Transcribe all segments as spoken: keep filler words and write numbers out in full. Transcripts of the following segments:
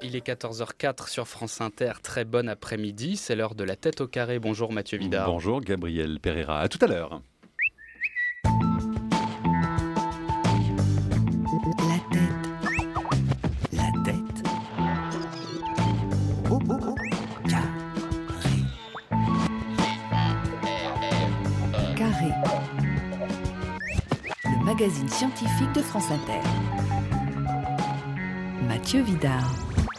Il est quatorze heures quatre sur France Inter. Très bon après-midi. C'est l'heure de la tête au carré. Bonjour Mathieu Vidard. Bonjour Gabriel Pereira. À tout à l'heure. La tête. La tête. Oh, oh, oh. Carré. Carré. Le magazine scientifique de France Inter. Mathieu Vidard.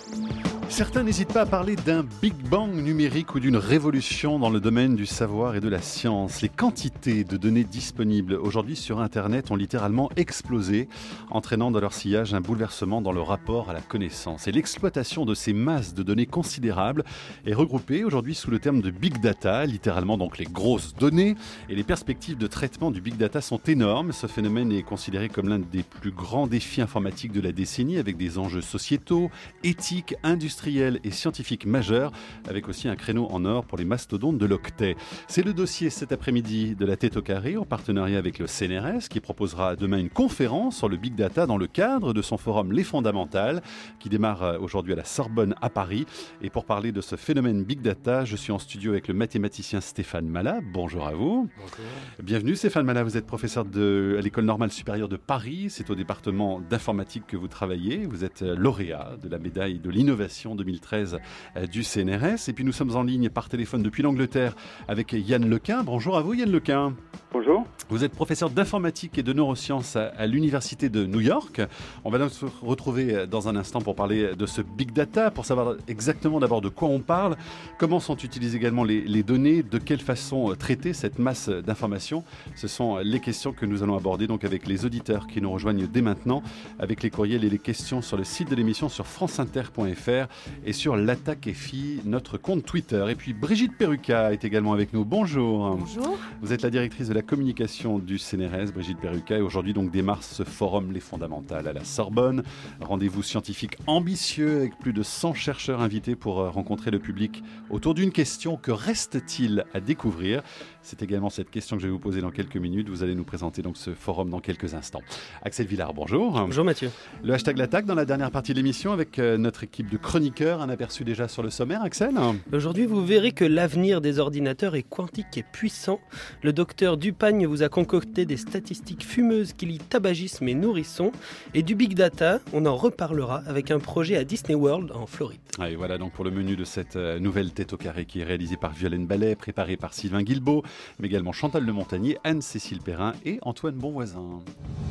Certains n'hésitent pas à parler d'un Big Bang numérique ou d'une révolution dans le domaine du savoir et de la science. Les quantités de données disponibles aujourd'hui sur Internet ont littéralement explosé, entraînant dans leur sillage un bouleversement dans le rapport à la connaissance. Et l'exploitation de ces masses de données considérables est regroupée aujourd'hui sous le terme de Big Data, littéralement donc les grosses données. Et les perspectives de traitement du Big Data sont énormes. Ce phénomène est considéré comme l'un des plus grands défis informatiques de la décennie, avec des enjeux sociétaux, éthiques, industriels et scientifiques majeurs, avec aussi un créneau en or pour les mastodontes de l'octet. C'est le dossier cet après-midi de la tête au carré, en partenariat avec le C N R S, qui proposera demain une conférence sur le Big Data dans le cadre de son forum Les Fondamentales, qui démarre aujourd'hui à la Sorbonne à Paris. Et pour parler de ce phénomène Big Data, je suis en studio avec le mathématicien Stéphane Mallat. Bonjour à vous. Bonjour. Bienvenue Stéphane Mallat, vous êtes professeur de, à l'École normale supérieure de Paris. C'est au département d'informatique que vous travaillez. Vous êtes lauréat de la médaille de l'innovation deux mille treize du C N R S. Et puis nous sommes en ligne par téléphone depuis l'Angleterre avec Yann Lequin. Bonjour à vous Yann Lequin. Bonjour. Vous êtes professeur d'informatique et de neurosciences à, à l'Université de New York. On va donc se retrouver dans un instant pour parler de ce Big Data, pour savoir exactement d'abord de quoi on parle, comment sont utilisées également les, les données, de quelle façon traiter cette masse d'informations. Ce sont les questions que nous allons aborder donc avec les auditeurs qui nous rejoignent dès maintenant, avec les courriels et les questions sur le site de l'émission sur franceinter point f r et sur l'attaque F I, notre compte Twitter. Et puis Brigitte Perrucca est également avec nous. Bonjour. Bonjour. Vous êtes la directrice de la communication du C N R S, Brigitte Perrucca, et aujourd'hui donc démarre ce forum Les Fondamentales à la Sorbonne. Rendez-vous scientifique ambitieux avec plus de cent chercheurs invités pour rencontrer le public autour d'une question: que reste-t-il à découvrir? C'est également cette question que je vais vous poser dans quelques minutes. Vous allez nous présenter donc ce forum dans quelques instants. Axel Villard, bonjour. Bonjour Mathieu. Le hashtag l'attaque dans la dernière partie de l'émission avec notre équipe de chroniqueurs. Un aperçu déjà sur le sommaire, Axel. Aujourd'hui, vous verrez que l'avenir des ordinateurs est quantique et puissant. Le docteur Dupagne vous a concocté des statistiques fumeuses qui lient tabagisme et nourrissons. Et du Big Data, on en reparlera avec un projet à Disney World en Floride. Et voilà donc pour le menu de cette nouvelle tête au carré qui est réalisée par Violaine Ballet, préparée par Sylvain Guilbeault, mais également Chantal Le Montagnier, Anne-Cécile Perrin et Antoine Bonvoisin.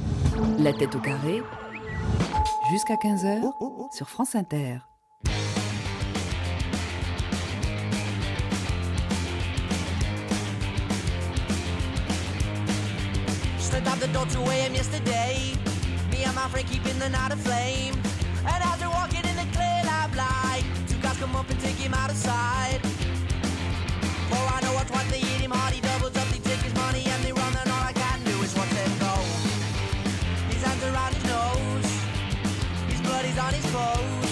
La tête au carré. Jusqu'à quinze heures sur France Inter. Stood at the door two a.m. yesterday. Me and my friend keeping the night aflame. And as we're walking in the clear lab light, two guys come up and take him out of sight. For I know what's what they hit him hard, he doubles up, they take his money and they run, and all I can do is watch them go. His hands around his nose, his blood is on his clothes.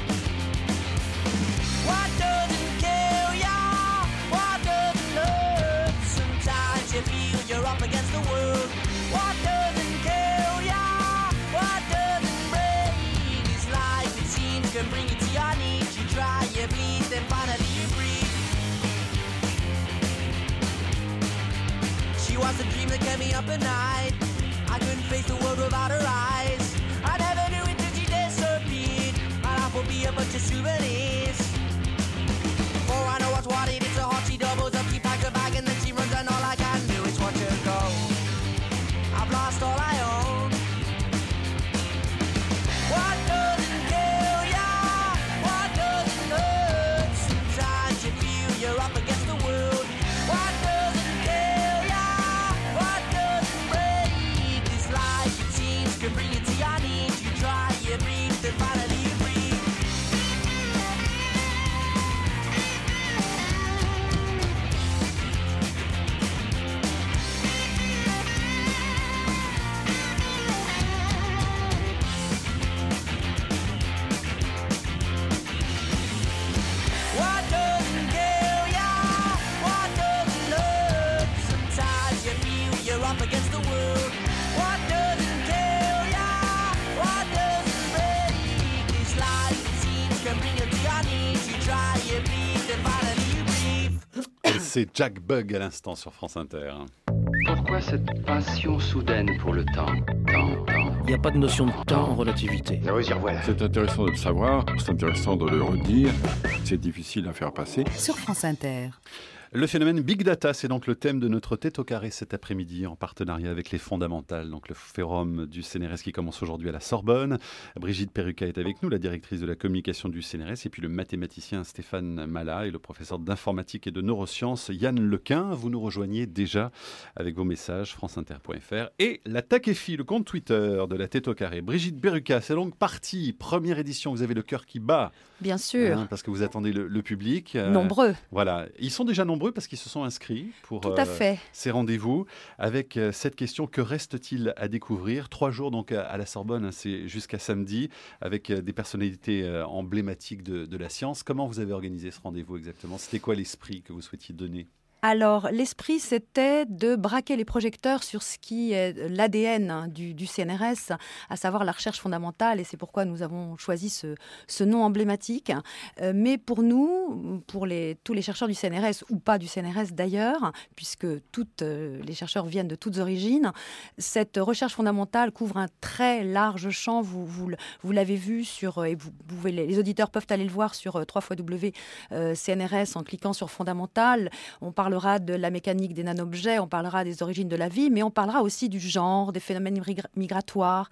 What doesn't kill ya? What doesn't hurt? Sometimes you feel you're up against the world. What doesn't kill ya? What doesn't break? This life, it seems, can bring you to your knees. You try, you bleed, then finally you breathe. She was the dream that kept me up at night. I couldn't face the world without her eyes. I never knew it till she disappeared. My life will be a bunch of souvenirs. For I know what's what it is, so hot she doubles up, she packs her bag and then she runs, and all I can do is watch her go. I've lost all I own. What doesn't kill ya? What doesn't hurt? Sometimes you feel you're up against the world. What doesn't kill ya? What doesn't break? This life, it seems, can bring you to your knees. You try, you breathe, then finally you breathe. dry, you bleed, and finally you breathe. Et c'est Jack Bugg à l'instant sur France Inter. Pourquoi cette passion soudaine pour le temps? Temps, temps. Il n'y a pas de notion de temps en relativité. C'est intéressant de le savoir, c'est intéressant de le redire, c'est difficile à faire passer. Sur France Inter. Le phénomène Big Data, c'est donc le thème de notre tête au carré cet après-midi en partenariat avec les Fondamentales, donc le forum du C N R S qui commence aujourd'hui à la Sorbonne. Brigitte Perruca est avec nous, la directrice de la communication du C N R S, et puis le mathématicien Stéphane Mala et le professeur d'informatique et de neurosciences Yann Lequin. Vous nous rejoignez déjà avec vos messages franceinter point f r et la Takefi, le compte Twitter de la tête au carré. Brigitte Perruca, c'est donc parti, première édition, vous avez le cœur qui bat. Bien sûr. Hein, parce que vous attendez le, le public. Euh, Nombreux. Voilà, ils sont déjà nombreux parce qu'ils se sont inscrits pour Tout à fait. euh, ces rendez-vous avec euh, cette question: que reste-t-il à découvrir? Trois jours donc à, à la Sorbonne, hein, c'est jusqu'à samedi, avec euh, des personnalités euh, emblématiques de, de la science. Comment vous avez organisé ce rendez-vous exactement? C'était quoi l'esprit que vous souhaitiez donner? Alors, l'esprit, c'était de braquer les projecteurs sur ce qui est l'A D N du, du C N R S, à savoir la recherche fondamentale, et c'est pourquoi nous avons choisi ce, ce nom emblématique. Euh, mais pour nous, pour les, tous les chercheurs du C N R S, ou pas du C N R S d'ailleurs, puisque toutes, euh, les chercheurs viennent de toutes origines, cette recherche fondamentale couvre un très large champ. Vous, vous, vous l'avez vu, sur, et vous pouvez, les auditeurs peuvent aller le voir sur w w w point c n r s en cliquant sur Fondamental. On parle On parlera de la mécanique des nano-objets, on parlera des origines de la vie, mais on parlera aussi du genre, des phénomènes migratoires,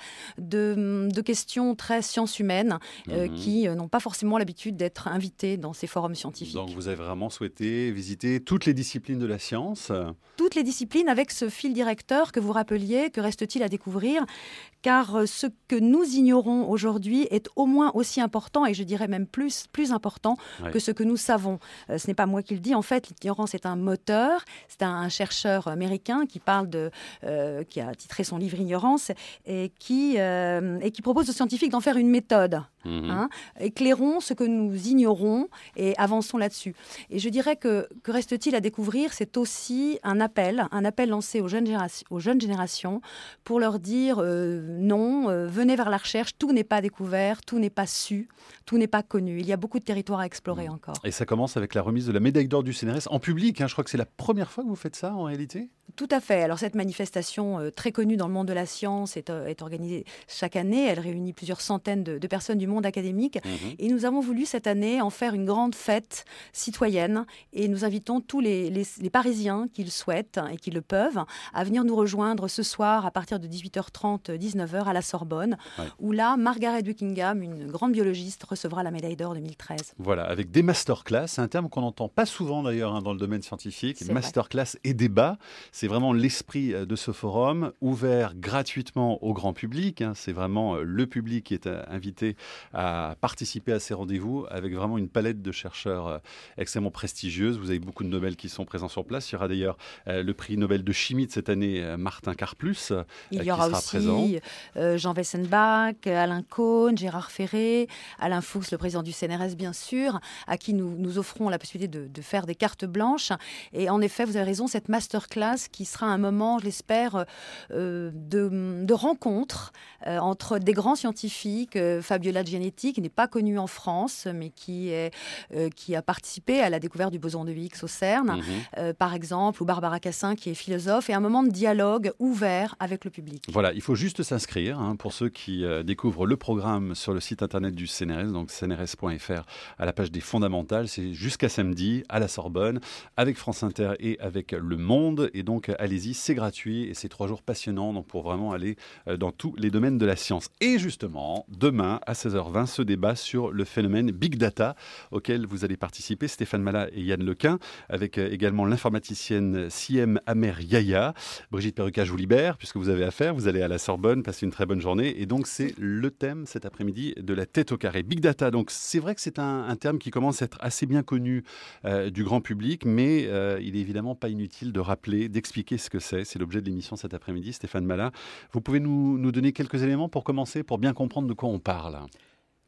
de, de questions très sciences humaines euh, mmh. qui euh, n'ont pas forcément l'habitude d'être invitées dans ces forums scientifiques. Donc vous avez vraiment souhaité visiter toutes les disciplines de la science? Toutes les disciplines, avec ce fil directeur que vous rappeliez, que reste-t-il à découvrir? Car ce que nous ignorons aujourd'hui est au moins aussi important, et je dirais même plus, plus important ouais. que ce que nous savons. Euh, ce n'est pas moi qui le dis, en fait, l'ignorance est un moteur. C'est un, un chercheur américain qui parle de, euh, qui a titré son livre Ignorance, et qui, euh, et qui propose aux scientifiques d'en faire une méthode. Mmh. Hein, éclairons ce que nous ignorons et avançons là-dessus. Et je dirais que, que reste-t-il à découvrir? C'est aussi un appel, un appel lancé aux jeunes, générations, aux jeunes générations pour leur dire euh, non, euh, venez vers la recherche, tout n'est pas découvert, tout n'est pas su, tout n'est pas connu. Il y a beaucoup de territoires à explorer mmh. encore. Et ça commence avec la remise de la médaille d'or du C N R S en public. Hein, je crois que c'est la première fois que vous faites ça en réalité? Tout à fait. Alors cette manifestation euh, très connue dans le monde de la science est, euh, est organisée chaque année. Elle réunit plusieurs centaines de, de personnes du monde académique. Mmh. Et nous avons voulu cette année en faire une grande fête citoyenne. Et nous invitons tous les, les, les Parisiens qui le souhaitent et qui le peuvent à venir nous rejoindre ce soir à partir de dix-huit heures trente, dix-neuf heures à la Sorbonne, ouais. où là, Margaret Buckingham, une grande biologiste, recevra la médaille d'or deux mille treize. Voilà, avec des masterclass, c'est un terme qu'on n'entend pas souvent d'ailleurs hein, dans le domaine scientifique. Masterclass et débat, c'est vraiment l'esprit de ce forum, ouvert gratuitement au grand public. Hein, c'est vraiment le public qui est invité à participer à ces rendez-vous avec vraiment une palette de chercheurs extrêmement prestigieuse. Vous avez beaucoup de Nobel qui sont présents sur place. Il y aura d'ailleurs euh, le prix Nobel de chimie de cette année, euh, Martin Karplus, euh, Il y aura qui sera aussi présent. Euh, Jean Wessenbach, Alain Cohn, Gérard Ferré, Alain Fuchs, le président du C N R S bien sûr, à qui nous, nous offrons la possibilité de, de faire des cartes blanches. Et en effet, vous avez raison, cette masterclass qui sera un moment, je l'espère, euh, de, de rencontre euh, entre des grands scientifiques. euh, Fabiola Gianetti, qui n'est pas connue en France, mais qui, est, euh, qui a participé à la découverte du boson de Higgs au CERN, mmh. euh, par exemple, ou Barbara Cassin, qui est philosophe, et un moment de dialogue ouvert avec le public. Voilà, il faut juste s'inscrire hein, pour ceux qui euh, découvrent le programme sur le site internet du C N R S, donc c n r s point f r, à la page des Fondamentales. C'est jusqu'à samedi à la Sorbonne, avec France Inter et avec Le Monde. Et donc, allez-y, c'est gratuit et c'est trois jours passionnants donc pour vraiment aller euh, dans tous les domaines de la science. Et justement, demain à seize heures vingt, ce débat sur le phénomène Big Data, auquel vous allez participer, Stéphane Mala et Yann Lequin, avec euh, également l'informaticienne Siem Amer Yaya. Brigitte Perruca, je vous libère, puisque vous avez affaire. Vous allez à la Sorbonne, passer une très bonne journée. Et donc, c'est le thème cet après-midi de la tête au carré. Big Data, donc c'est vrai que c'est un, un terme qui commence à être assez bien connu euh, du grand public, mais euh, il est évidemment pas inutile de rappeler, d'expliquer ce que c'est. C'est l'objet de l'émission cet après-midi. Stéphane Mala, vous pouvez nous, nous donner quelques éléments pour commencer, pour bien comprendre de quoi on parle?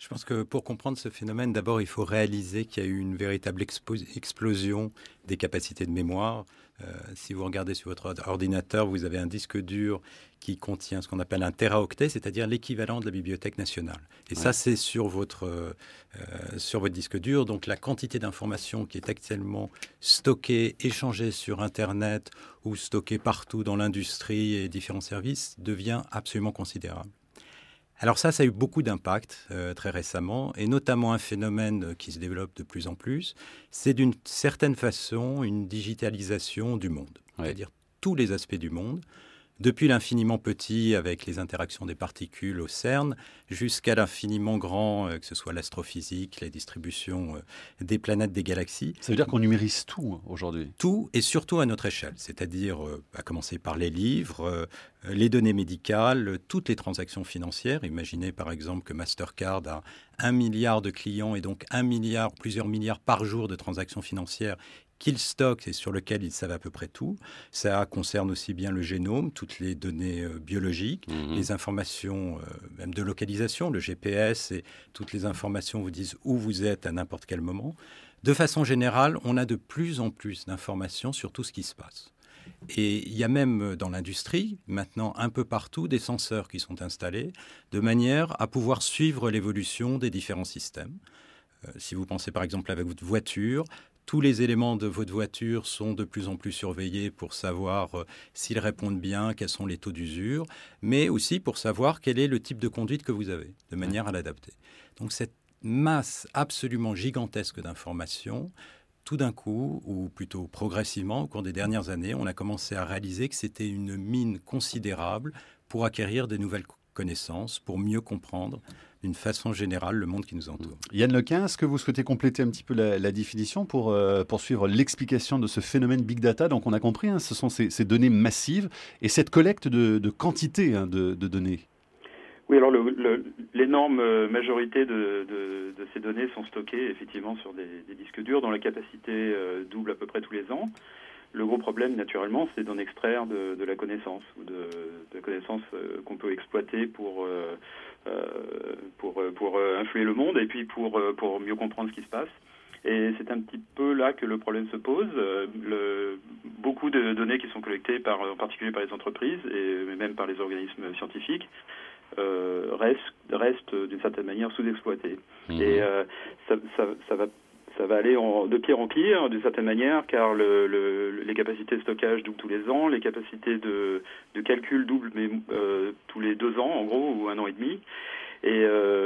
Je pense que pour comprendre ce phénomène, d'abord, il faut réaliser qu'il y a eu une véritable expo- explosion des capacités de mémoire. Euh, si vous regardez sur votre ordinateur, vous avez un disque dur qui contient ce qu'on appelle un téraoctet, c'est-à-dire l'équivalent de la Bibliothèque nationale. Et ouais. ça, c'est sur votre, euh, sur votre disque dur. Donc, la quantité d'informations qui est actuellement stockée, échangée sur Internet ou stockée partout dans l'industrie et différents services devient absolument considérable. Alors ça, ça a eu beaucoup d'impact euh, très récemment, et notamment un phénomène qui se développe de plus en plus, c'est d'une certaine façon une digitalisation du monde, ouais. c'est-à-dire tous les aspects du monde, depuis l'infiniment petit avec les interactions des particules au CERN, jusqu'à l'infiniment grand, euh, que ce soit l'astrophysique, la distribution euh, des planètes, des galaxies. Ça veut dire qu'on numérise tout aujourd'hui. Tout, et surtout à notre échelle, c'est-à-dire euh, à commencer par les livres, euh, les données médicales, toutes les transactions financières. Imaginez par exemple que Mastercard a un milliard de clients et donc un milliard, plusieurs milliards par jour de transactions financières qu'ils stockent et sur lesquels ils savent à peu près tout. Ça concerne aussi bien le génome, toutes les données euh, biologiques, mmh. les informations euh, même de localisation, le G P S et toutes les informations vous disent où vous êtes à n'importe quel moment. De façon générale, on a de plus en plus d'informations sur tout ce qui se passe. Et il y a même dans l'industrie, maintenant un peu partout, des senseurs qui sont installés de manière à pouvoir suivre l'évolution des différents systèmes. Euh, si vous pensez par exemple avec votre voiture, tous les éléments de votre voiture sont de plus en plus surveillés pour savoir euh, s'ils répondent bien, quels sont les taux d'usure, mais aussi pour savoir quel est le type de conduite que vous avez, de manière à l'adapter. Donc cette masse absolument gigantesque d'informations, tout d'un coup, ou plutôt progressivement, au cours des dernières années, on a commencé à réaliser que c'était une mine considérable pour acquérir de nouvelles connaissances, pour mieux comprendre d'une façon générale le monde qui nous entoure. Yann Lequin, est-ce que vous souhaitez compléter un petit peu la, la définition pour euh, poursuivre l'explication de ce phénomène Big Data? Donc on a compris, hein, ce sont ces, ces données massives et cette collecte de, de quantité hein, de, de données. Oui, alors le, le, l'énorme majorité de, de, de ces données sont stockées effectivement sur des, des disques durs dont la capacité euh, double à peu près tous les ans. Le gros problème, naturellement, c'est d'en extraire de, de la connaissance, ou de, de la connaissance euh, qu'on peut exploiter pour, euh, euh, pour, pour euh, influer le monde et puis pour, euh, pour mieux comprendre ce qui se passe. Et c'est un petit peu là que le problème se pose. Euh, le, beaucoup de données qui sont collectées, par, en particulier par les entreprises et même par les organismes scientifiques, euh, restent, restent d'une certaine manière sous-exploitées. Mmh. Et euh, ça, ça, ça va Ça va aller en, de pire en pire, d'une certaine manière, car le, le, les capacités de stockage doublent tous les ans, les capacités de, de calcul doublent mais, euh, tous les deux ans, en gros, ou un an et demi. Et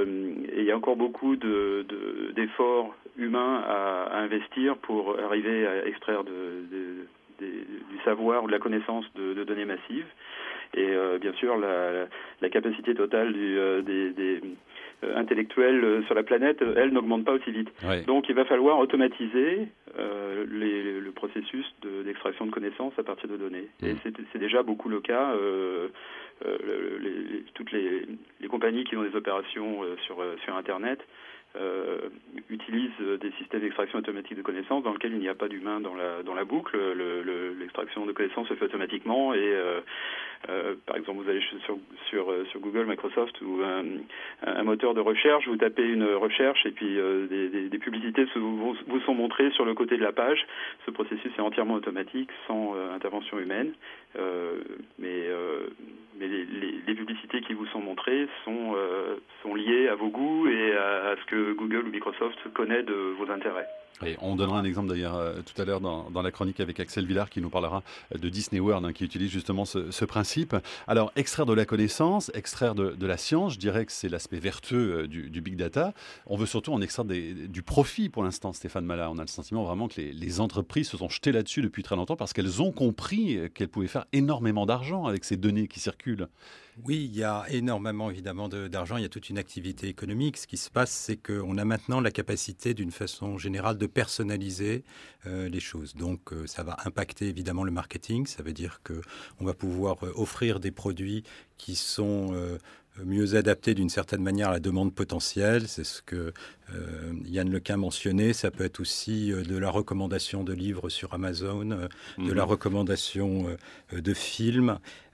il euh, y a encore beaucoup de, de, d'efforts humains à, à investir pour arriver à extraire de, de, de, du savoir ou de la connaissance de, de données massives. Et euh, bien sûr, la, la, la capacité totale du, euh, des... des intellectuelle sur la planète, elle n'augmente pas aussi vite. Ouais. Donc il va falloir automatiser euh, les, le processus de, d'extraction de connaissances à partir de données. Mmh. Et c'est, c'est déjà beaucoup le cas. Euh, euh, les, les, toutes les, les compagnies qui ont des opérations euh, sur, sur Internet euh, utilisent des systèmes d'extraction automatique de connaissances dans lesquels il n'y a pas d'humain dans la, dans la boucle. Le, le, l'extraction de connaissances se fait automatiquement et euh, Euh, par exemple, vous allez sur, sur, sur Google, Microsoft ou un, un moteur de recherche, vous tapez une recherche et puis euh, des, des, des publicités vous, vous sont montrées sur le côté de la page. Ce processus est entièrement automatique, sans euh, intervention humaine. Euh, mais euh, mais les, les, les publicités qui vous sont montrées sont, euh, sont liées à vos goûts et à, à ce que Google ou Microsoft connaît de vos intérêts. Et on donnera un exemple d'ailleurs euh, tout à l'heure dans, dans la chronique avec Axel Villard qui nous parlera de Disney World hein, qui utilise justement ce, ce principe. Alors extraire de la connaissance, extraire de, de la science, je dirais que c'est l'aspect vertueux euh, du, du Big Data. On veut surtout en extraire des, du profit pour l'instant, Stéphane Mala. On a le sentiment vraiment que les, les entreprises se sont jetées là-dessus depuis très longtemps parce qu'elles ont compris qu'elles pouvaient faire énormément d'argent avec ces données qui circulent. Oui, il y a énormément évidemment de, d'argent, il y a toute une activité économique. Ce qui se passe, c'est qu'on a maintenant la capacité d'une façon générale de personnaliser euh, les choses. Donc euh, ça va impacter évidemment le marketing, ça veut dire qu'on va pouvoir euh, offrir des produits qui sont euh, mieux adaptés d'une certaine manière à la demande potentielle. C'est ce que euh, Yann Lequin mentionnait. Ça peut être aussi euh, de la recommandation de livres sur Amazon, euh, mmh. de la recommandation euh, de films.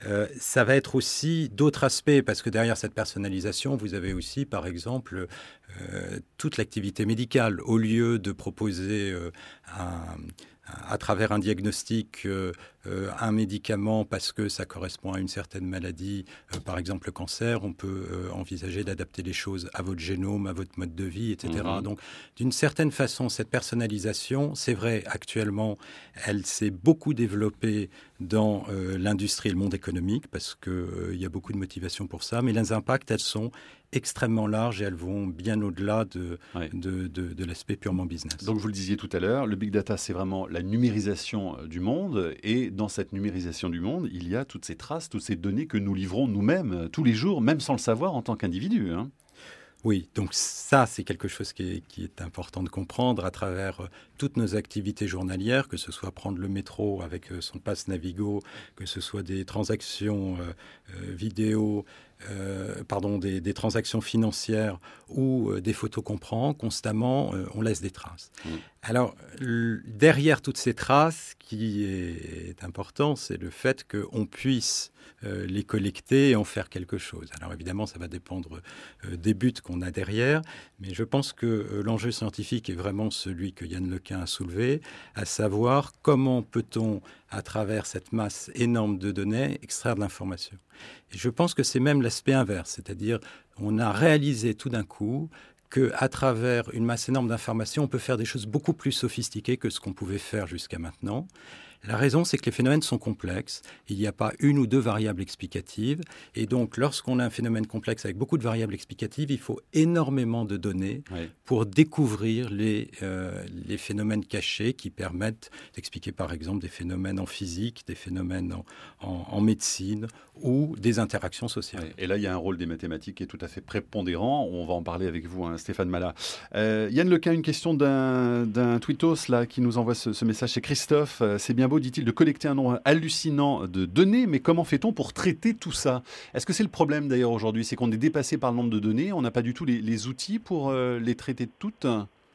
Euh, ça va être aussi d'autres aspects, parce que derrière cette personnalisation, vous avez aussi, par exemple, euh, toute l'activité médicale. Au lieu de proposer euh, un... à travers un diagnostic, euh, euh, un médicament parce que ça correspond à une certaine maladie, euh, par exemple le cancer, on peut euh, envisager d'adapter les choses à votre génome, à votre mode de vie, et cetera. Mmh. Donc, d'une certaine façon, cette personnalisation, c'est vrai, actuellement, elle s'est beaucoup développée dans euh, l'industrie et le monde économique parce qu'il euh, y a beaucoup de motivation pour ça, mais les impacts, elles sont extrêmement larges et elles vont bien au-delà de, ouais. de, de, de l'aspect purement business. Donc vous le disiez tout à l'heure, le big data, c'est vraiment la numérisation du monde, et dans cette numérisation du monde, il y a toutes ces traces, toutes ces données que nous livrons nous-mêmes tous les jours, même sans le savoir en tant qu'individu, hein. Oui, donc ça, c'est quelque chose qui est, qui est important de comprendre à travers euh, toutes nos activités journalières, que ce soit prendre le métro avec euh, son pass Navigo, que ce soit des transactions euh, euh, vidéo, euh, pardon, des, des transactions financières ou euh, des photos qu'on prend, constamment, euh, on laisse des traces. Mmh. Alors, l- derrière toutes ces traces, ce qui est, est important, c'est le fait qu'on puisse Euh, les collecter et en faire quelque chose. Alors évidemment, ça va dépendre euh, des buts qu'on a derrière, mais je pense que euh, l'enjeu scientifique est vraiment celui que Yann Lequin a soulevé, à savoir comment peut-on, à travers cette masse énorme de données, extraire de l'information. Et je pense que c'est même l'aspect inverse, c'est-à-dire on a réalisé tout d'un coup qu'à travers une masse énorme d'informations, on peut faire des choses beaucoup plus sophistiquées que ce qu'on pouvait faire jusqu'à maintenant. La raison, c'est que les phénomènes sont complexes. Il n'y a pas une ou deux variables explicatives. Et donc, lorsqu'on a un phénomène complexe avec beaucoup de variables explicatives, il faut énormément de données oui. pour découvrir les, euh, les phénomènes cachés qui permettent d'expliquer, par exemple, des phénomènes en physique, des phénomènes en, en, en médecine ou des interactions sociales. Oui. Et là, il y a un rôle des mathématiques qui est tout à fait prépondérant. On va en parler avec vous, hein, Stéphane Mallat. Euh, Yann Lequin, une question d'un, d'un tweetos là, qui nous envoie ce, ce message. C'est Christophe. C'est bien beau, dit-il, de collecter un nombre hallucinant de données, mais comment fait-on pour traiter tout ça ? Est-ce que c'est le problème d'ailleurs aujourd'hui ? C'est qu'on est dépassé par le nombre de données, on n'a pas du tout les, les outils pour euh, les traiter toutes ?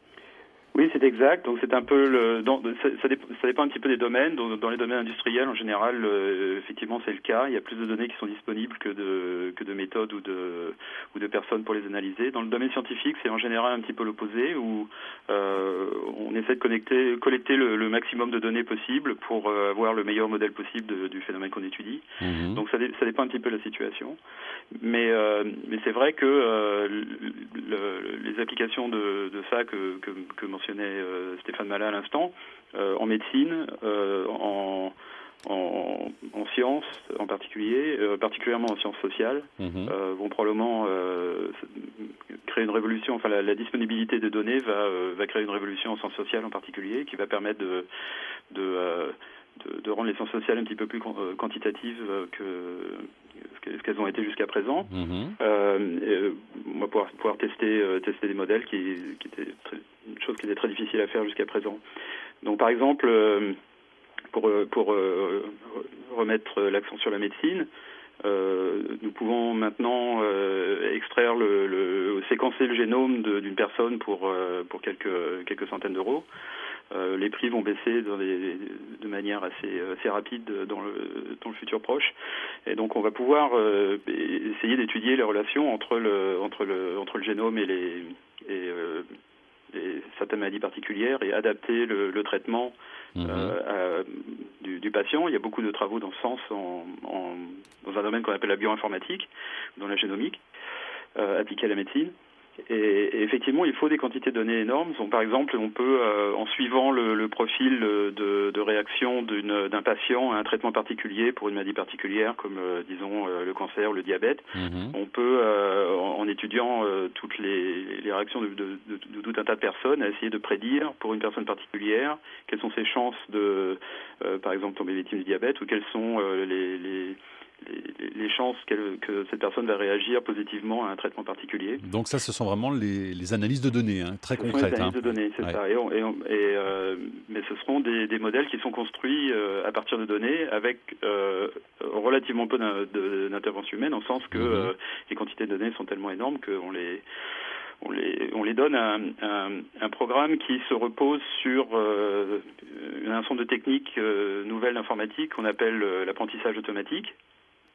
Oui, c'est exact. Donc c'est un peu le, dans, ça, ça, dépend, ça dépend un petit peu des domaines. Dans, dans les domaines industriels, en général, euh, effectivement, c'est le cas. Il y a plus de données qui sont disponibles que de que de méthodes ou de ou de personnes pour les analyser. Dans le domaine scientifique, c'est en général un petit peu l'opposé, où euh, on essaie de connecter, collecter le, le maximum de données possible pour euh, avoir le meilleur modèle possible de, du phénomène qu'on étudie. Mmh. Donc ça, ça dépend un petit peu de la situation. Mais euh, mais c'est vrai que euh, le, les applications de, de ça que que, que mentionnait Euh, Stéphane Mallat à l'instant, euh, en médecine, euh, en, en, en sciences en particulier, euh, particulièrement en sciences sociales, mmh. euh, vont probablement euh, créer une révolution. Enfin, la, la disponibilité de données va, euh, va créer une révolution en sciences sociales en particulier, qui va permettre de, de, euh, de, de rendre les sciences sociales un petit peu plus quantitatives que ce qu'elles ont été jusqu'à présent. Mmh. Euh, on va pouvoir, pouvoir tester, euh, tester des modèles qui, qui étaient très, une chose qui était très difficile à faire jusqu'à présent. Donc par exemple, euh, pour, pour euh, remettre l'accent sur la médecine, euh, nous pouvons maintenant euh, extraire le, le, séquencer le génome de, d'une personne pour, euh, pour quelques, quelques centaines d'euros. Euh, les prix vont baisser dans les, de manière assez, assez rapide dans le, dans le futur proche. Et donc on va pouvoir euh, essayer d'étudier les relations entre le, entre le, entre le génome et, les, et euh, les, certaines maladies particulières et adapter le, le traitement mmh. euh, à, du, du patient. Il y a beaucoup de travaux dans ce sens en, en, dans un domaine qu'on appelle la bioinformatique, dans la génomique, euh, appliquée à la médecine. Et, et effectivement, il faut des quantités de données énormes. Donc, par exemple, on peut, euh, en suivant le, le profil de, de réaction d'une, d'un patient à un traitement particulier pour une maladie particulière, comme, euh, disons, euh, le cancer, le diabète, mmh. on peut, euh, en, en étudiant euh, toutes les, les réactions de, de, de, de tout un tas de personnes, essayer de prédire, pour une personne particulière, quelles sont ses chances de, euh, par exemple, tomber victime du diabète, ou quelles sont euh, les... les Les, les chances que cette personne va réagir positivement à un traitement particulier. Donc ça, ce sont vraiment les, les analyses de données, hein, très ce concrètes. Les analyses hein. de données, c'est ouais. ça. Et on, et on, et, euh, mais ce seront des, des modèles qui sont construits euh, à partir de données avec euh, relativement peu d'intervention humaine, en sens que mm-hmm. euh, les quantités de données sont tellement énormes qu'on les... On les, on les donne à un, un, un programme qui se repose sur euh, un ensemble de techniques euh, nouvelles d'informatique qu'on appelle euh, l'apprentissage automatique.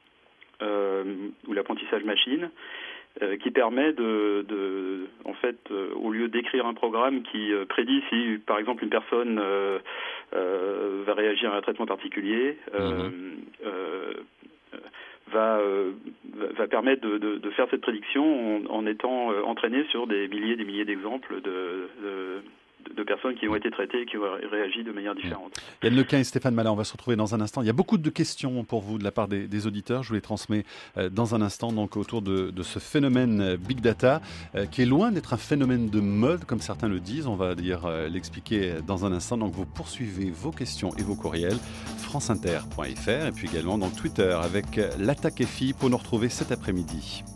euh, ou l'apprentissage machine, euh, qui permet de, de en fait, euh, au lieu d'écrire un programme qui euh, prédit si, par exemple, une personne euh, euh, va réagir à un traitement particulier, euh, mmh. euh, Va, euh, va permettre de, de, de faire cette prédiction en, en étant euh, entraîné sur des milliers des milliers d'exemples de, de, de personnes qui ont été traitées et qui ont réagi de manière différente. Yann Lequin et Stéphane Malat, on va se retrouver dans un instant. Il y a beaucoup de questions pour vous de la part des, des auditeurs. Je vous les transmets euh, dans un instant donc, autour de, de ce phénomène euh, Big Data euh, qui est loin d'être un phénomène de mode comme certains le disent. On va dire euh, l'expliquer dans un instant. Donc vous poursuivez vos questions et vos courriels franceinter point f r et puis également dans Twitter avec euh, l'attaque F I pour nous retrouver cet après-midi.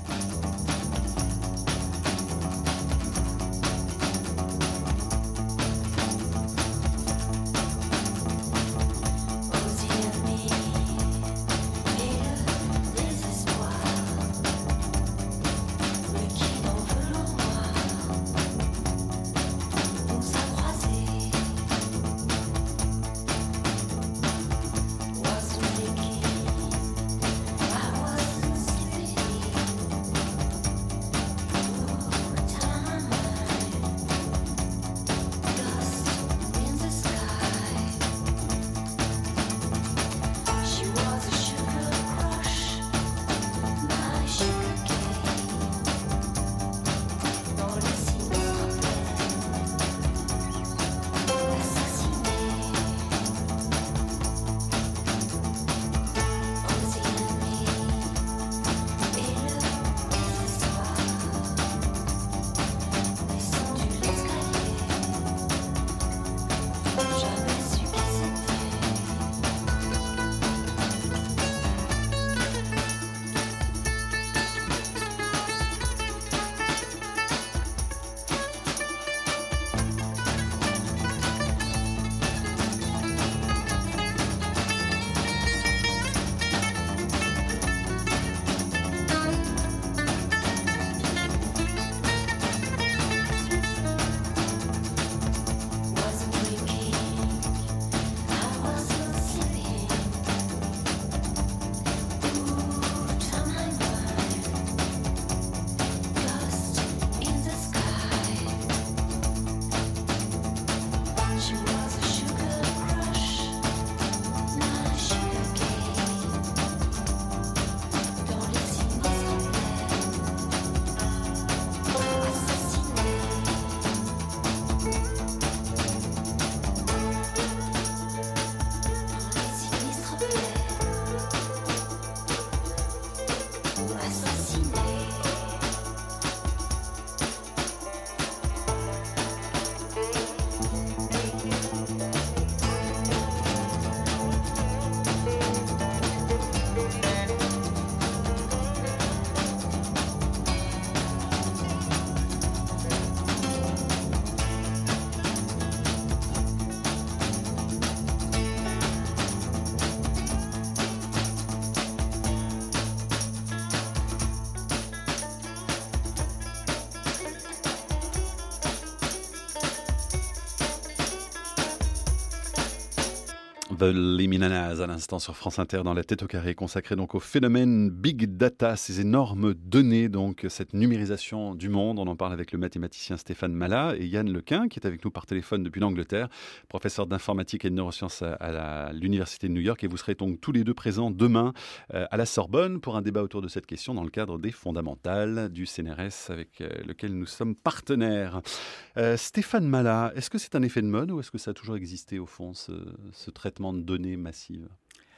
The Liminanas à l'instant sur France Inter dans la tête au carré, consacré donc au phénomène Big Data, ces énormes données, donc cette numérisation du monde. On en parle avec le mathématicien Stéphane Malat et Yann Lequin qui est avec nous par téléphone depuis l'Angleterre, professeur d'informatique et de neurosciences à, à, la, à l'Université de New York. Et vous serez donc tous les deux présents demain euh, à la Sorbonne pour un débat autour de cette question dans le cadre des fondamentales du C N R S avec euh, lequel nous sommes partenaires. Euh, Stéphane Malat, est-ce que c'est un effet de mode ou est-ce que ça a toujours existé au fond ce, ce traitement de données massives?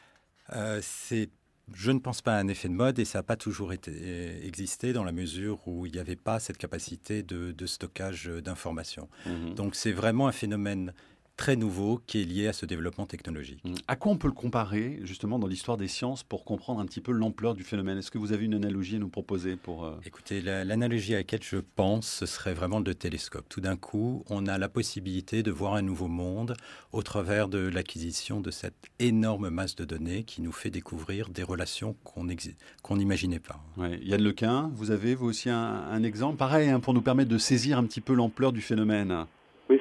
euh, c'est, Je ne pense pas à un effet de mode et ça n'a pas toujours été, existé dans la mesure où il n'y avait pas cette capacité de, de stockage d'informations. Mmh. Donc c'est vraiment un phénomène très nouveau qui est lié à ce développement technologique. À quoi on peut le comparer justement dans l'histoire des sciences pour comprendre un petit peu l'ampleur du phénomène? Est-ce que vous avez une analogie à nous proposer pour... Euh... Écoutez, la, l'analogie à laquelle je pense, ce serait vraiment le télescope. Tout d'un coup, on a la possibilité de voir un nouveau monde au travers de l'acquisition de cette énorme masse de données qui nous fait découvrir des relations qu'on exi- qu'on n'imaginait pas. Ouais. Yann Lequin, vous avez vous aussi un, un exemple pareil hein, pour nous permettre de saisir un petit peu l'ampleur du phénomène? Oui, c'est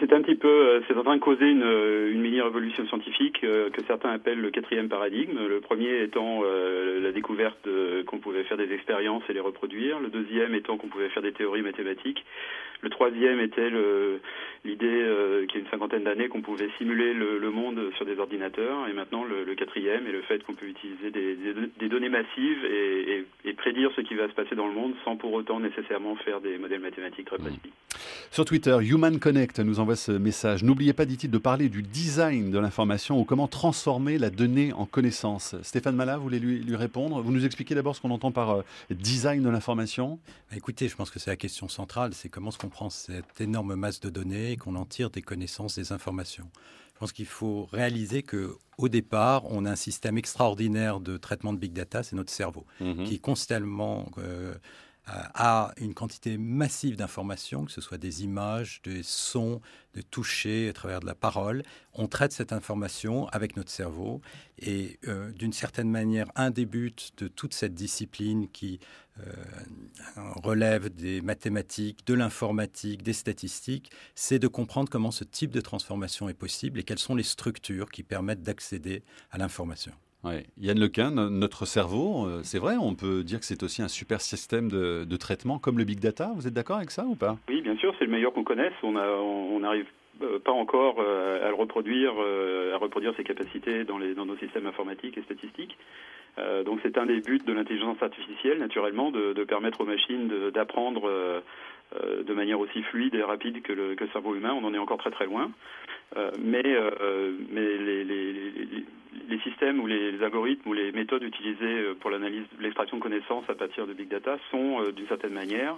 c'est un petit peu, c'est en train de causer une, une mini-révolution scientifique euh, que certains appellent le quatrième paradigme. Le premier étant euh, la découverte euh, qu'on pouvait faire des expériences et les reproduire. Le deuxième étant qu'on pouvait faire des théories mathématiques. Le troisième était le, l'idée, euh, qui a une cinquantaine d'années, qu'on pouvait simuler le, le monde sur des ordinateurs. Et maintenant, le, le quatrième est le fait qu'on peut utiliser des, des, des données massives et, et, et prédire ce qui va se passer dans le monde sans pour autant nécessairement faire des modèles mathématiques très précis. Mmh. Sur Twitter, Human Connect nous envoie ce message. N'oubliez pas, dit-il, de parler du design de l'information ou comment transformer la donnée en connaissance. Stéphane Malat, vous voulez lui, lui répondre? Vous nous expliquez d'abord ce qu'on entend par euh, design de l'information? Écoutez, je pense que c'est la question centrale. C'est comment est-ce qu'on prend cette énorme masse de données et qu'on en tire des connaissances, des informations. Je pense qu'il faut réaliser qu'au départ, on a un système extraordinaire de traitement de big data, c'est notre cerveau, mmh. qui est constamment... Euh, a une quantité massive d'informations, que ce soit des images, des sons, de toucher à travers de la parole. On traite cette information avec notre cerveau et euh, d'une certaine manière, un des buts de toute cette discipline qui euh, relève des mathématiques, de l'informatique, des statistiques, c'est de comprendre comment ce type de transformation est possible et quelles sont les structures qui permettent d'accéder à l'information. Ouais. Yann Lequin, notre cerveau, c'est vrai, on peut dire que c'est aussi un super système de, de traitement comme le big data. Vous êtes d'accord avec ça ou pas? Oui, bien sûr, c'est le meilleur qu'on connaisse. On a, on n'arrive pas encore à le reproduire, à reproduire ses capacités dans, les, dans nos systèmes informatiques et statistiques. Euh, donc c'est un des buts de l'intelligence artificielle, naturellement, de, de permettre aux machines de, d'apprendre euh, euh, de manière aussi fluide et rapide que le, que le cerveau humain. On en est encore très très loin. Euh, mais euh, mais les, les, les, les systèmes ou les, les algorithmes ou les méthodes utilisées pour l'analyse, l'extraction de connaissances à partir de big data sont euh, d'une certaine manière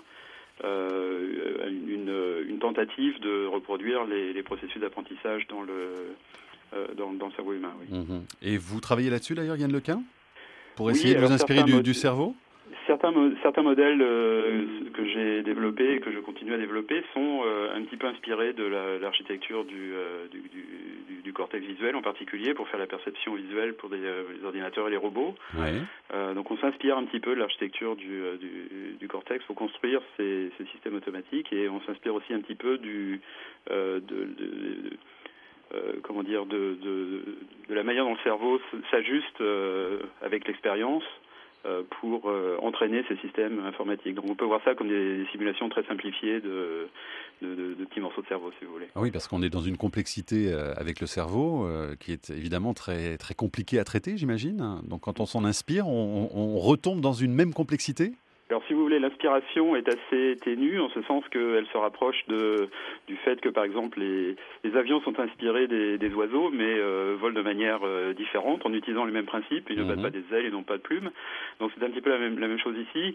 euh, une, une tentative de reproduire les, les processus d'apprentissage dans le, euh, dans, dans le cerveau humain. Oui. Mmh. Et vous travaillez là-dessus d'ailleurs, Yann Lequin, pour oui, essayer de vous inspirer du, mod- du cerveau? Certains, mo- certains modèles euh, que j'ai développés et que je continue à développer sont euh, un petit peu inspirés de la, l'architecture du, euh, du, du, du cortex visuel en particulier pour faire la perception visuelle pour des, euh, les ordinateurs et les robots. Ouais. Euh, donc on s'inspire un petit peu de l'architecture du, euh, du, du cortex pour construire ces, ces systèmes automatiques et on s'inspire aussi un petit peu du, euh, de, de, de Euh, comment dire, de, de, de la manière dont le cerveau s'ajuste euh, avec l'expérience euh, pour euh, entraîner ces systèmes informatiques. Donc on peut voir ça comme des, des simulations très simplifiées de, de, de, de petits morceaux de cerveau, si vous voulez. Ah oui, parce qu'on est dans une complexité euh, avec le cerveau euh, qui est évidemment très, très compliquée à traiter, j'imagine. Donc quand on s'en inspire, on, on retombe dans une même complexité? Alors si vous voulez, l'inspiration est assez ténue, en ce sens qu'elle se rapproche de, du fait que par exemple les, les avions sont inspirés des, des oiseaux, mais euh, volent de manière euh, différente en utilisant les mêmes principes. Ils ne battent pas des ailes, ils n'ont pas de plumes. Donc c'est un petit peu la même, la même chose ici.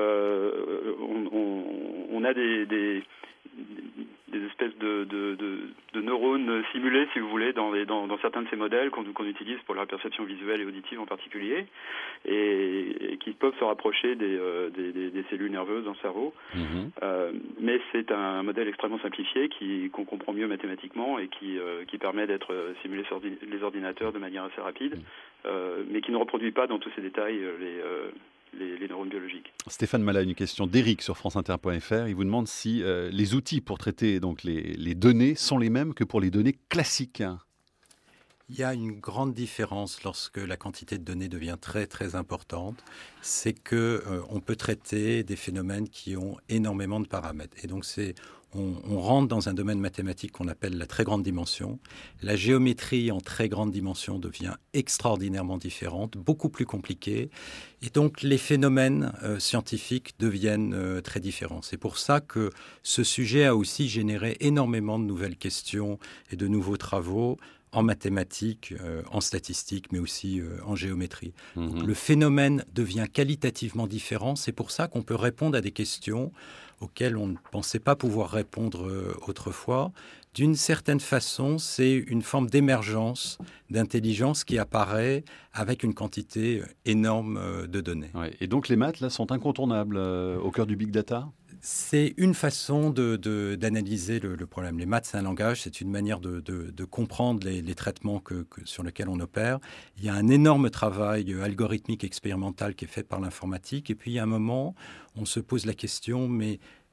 Euh, on, on, on a des, des, des espèces de, de, de, de neurones simulés, si vous voulez, dans, les, dans, dans certains de ces modèles qu'on, qu'on utilise pour la perception visuelle et auditive en particulier, et, et qui peuvent se rapprocher des, euh, des, des, des cellules nerveuses dans le cerveau. Mmh. Euh, mais c'est un modèle extrêmement simplifié qui, qu'on comprend mieux mathématiquement et qui, euh, qui permet d'être simulé sur les ordinateurs de manière assez rapide, euh, mais qui ne reproduit pas dans tous ces détails les... Euh, Les, les neurones biologiques. Stéphane Malat, une question d'Éric sur france inter point f r. Il vous demande si euh, les outils pour traiter donc, les, les données sont les mêmes que pour les données classiques. Il y a une grande différence lorsque la quantité de données devient très très importante. C'est qu'on euh, peut traiter des phénomènes qui ont énormément de paramètres. Et donc c'est... On, on rentre dans un domaine mathématique qu'on appelle la très grande dimension. La géométrie en très grande dimension devient extraordinairement différente, beaucoup plus compliquée. Et donc, les phénomènes euh, scientifiques deviennent euh, très différents. C'est pour ça que ce sujet a aussi généré énormément de nouvelles questions et de nouveaux travaux en mathématiques, euh, en statistiques, mais aussi euh, en géométrie. Mmh. Donc, le phénomène devient qualitativement différent. C'est pour ça qu'on peut répondre à des questions auxquelles on ne pensait pas pouvoir répondre euh, autrefois. D'une certaine façon, c'est une forme d'émergence d'intelligence qui apparaît avec une quantité énorme euh, de données. Ouais. Et donc les maths là, sont incontournables euh, au cœur du big data ? C'est une façon de, de, d'analyser le, le problème. Les maths, c'est un langage, c'est une manière de, de, de comprendre les, les traitements que, que, sur lesquels on opère. Il y a un énorme travail algorithmique expérimental qui est fait par l'informatique. Et puis, il y a un moment, on se pose la question, mais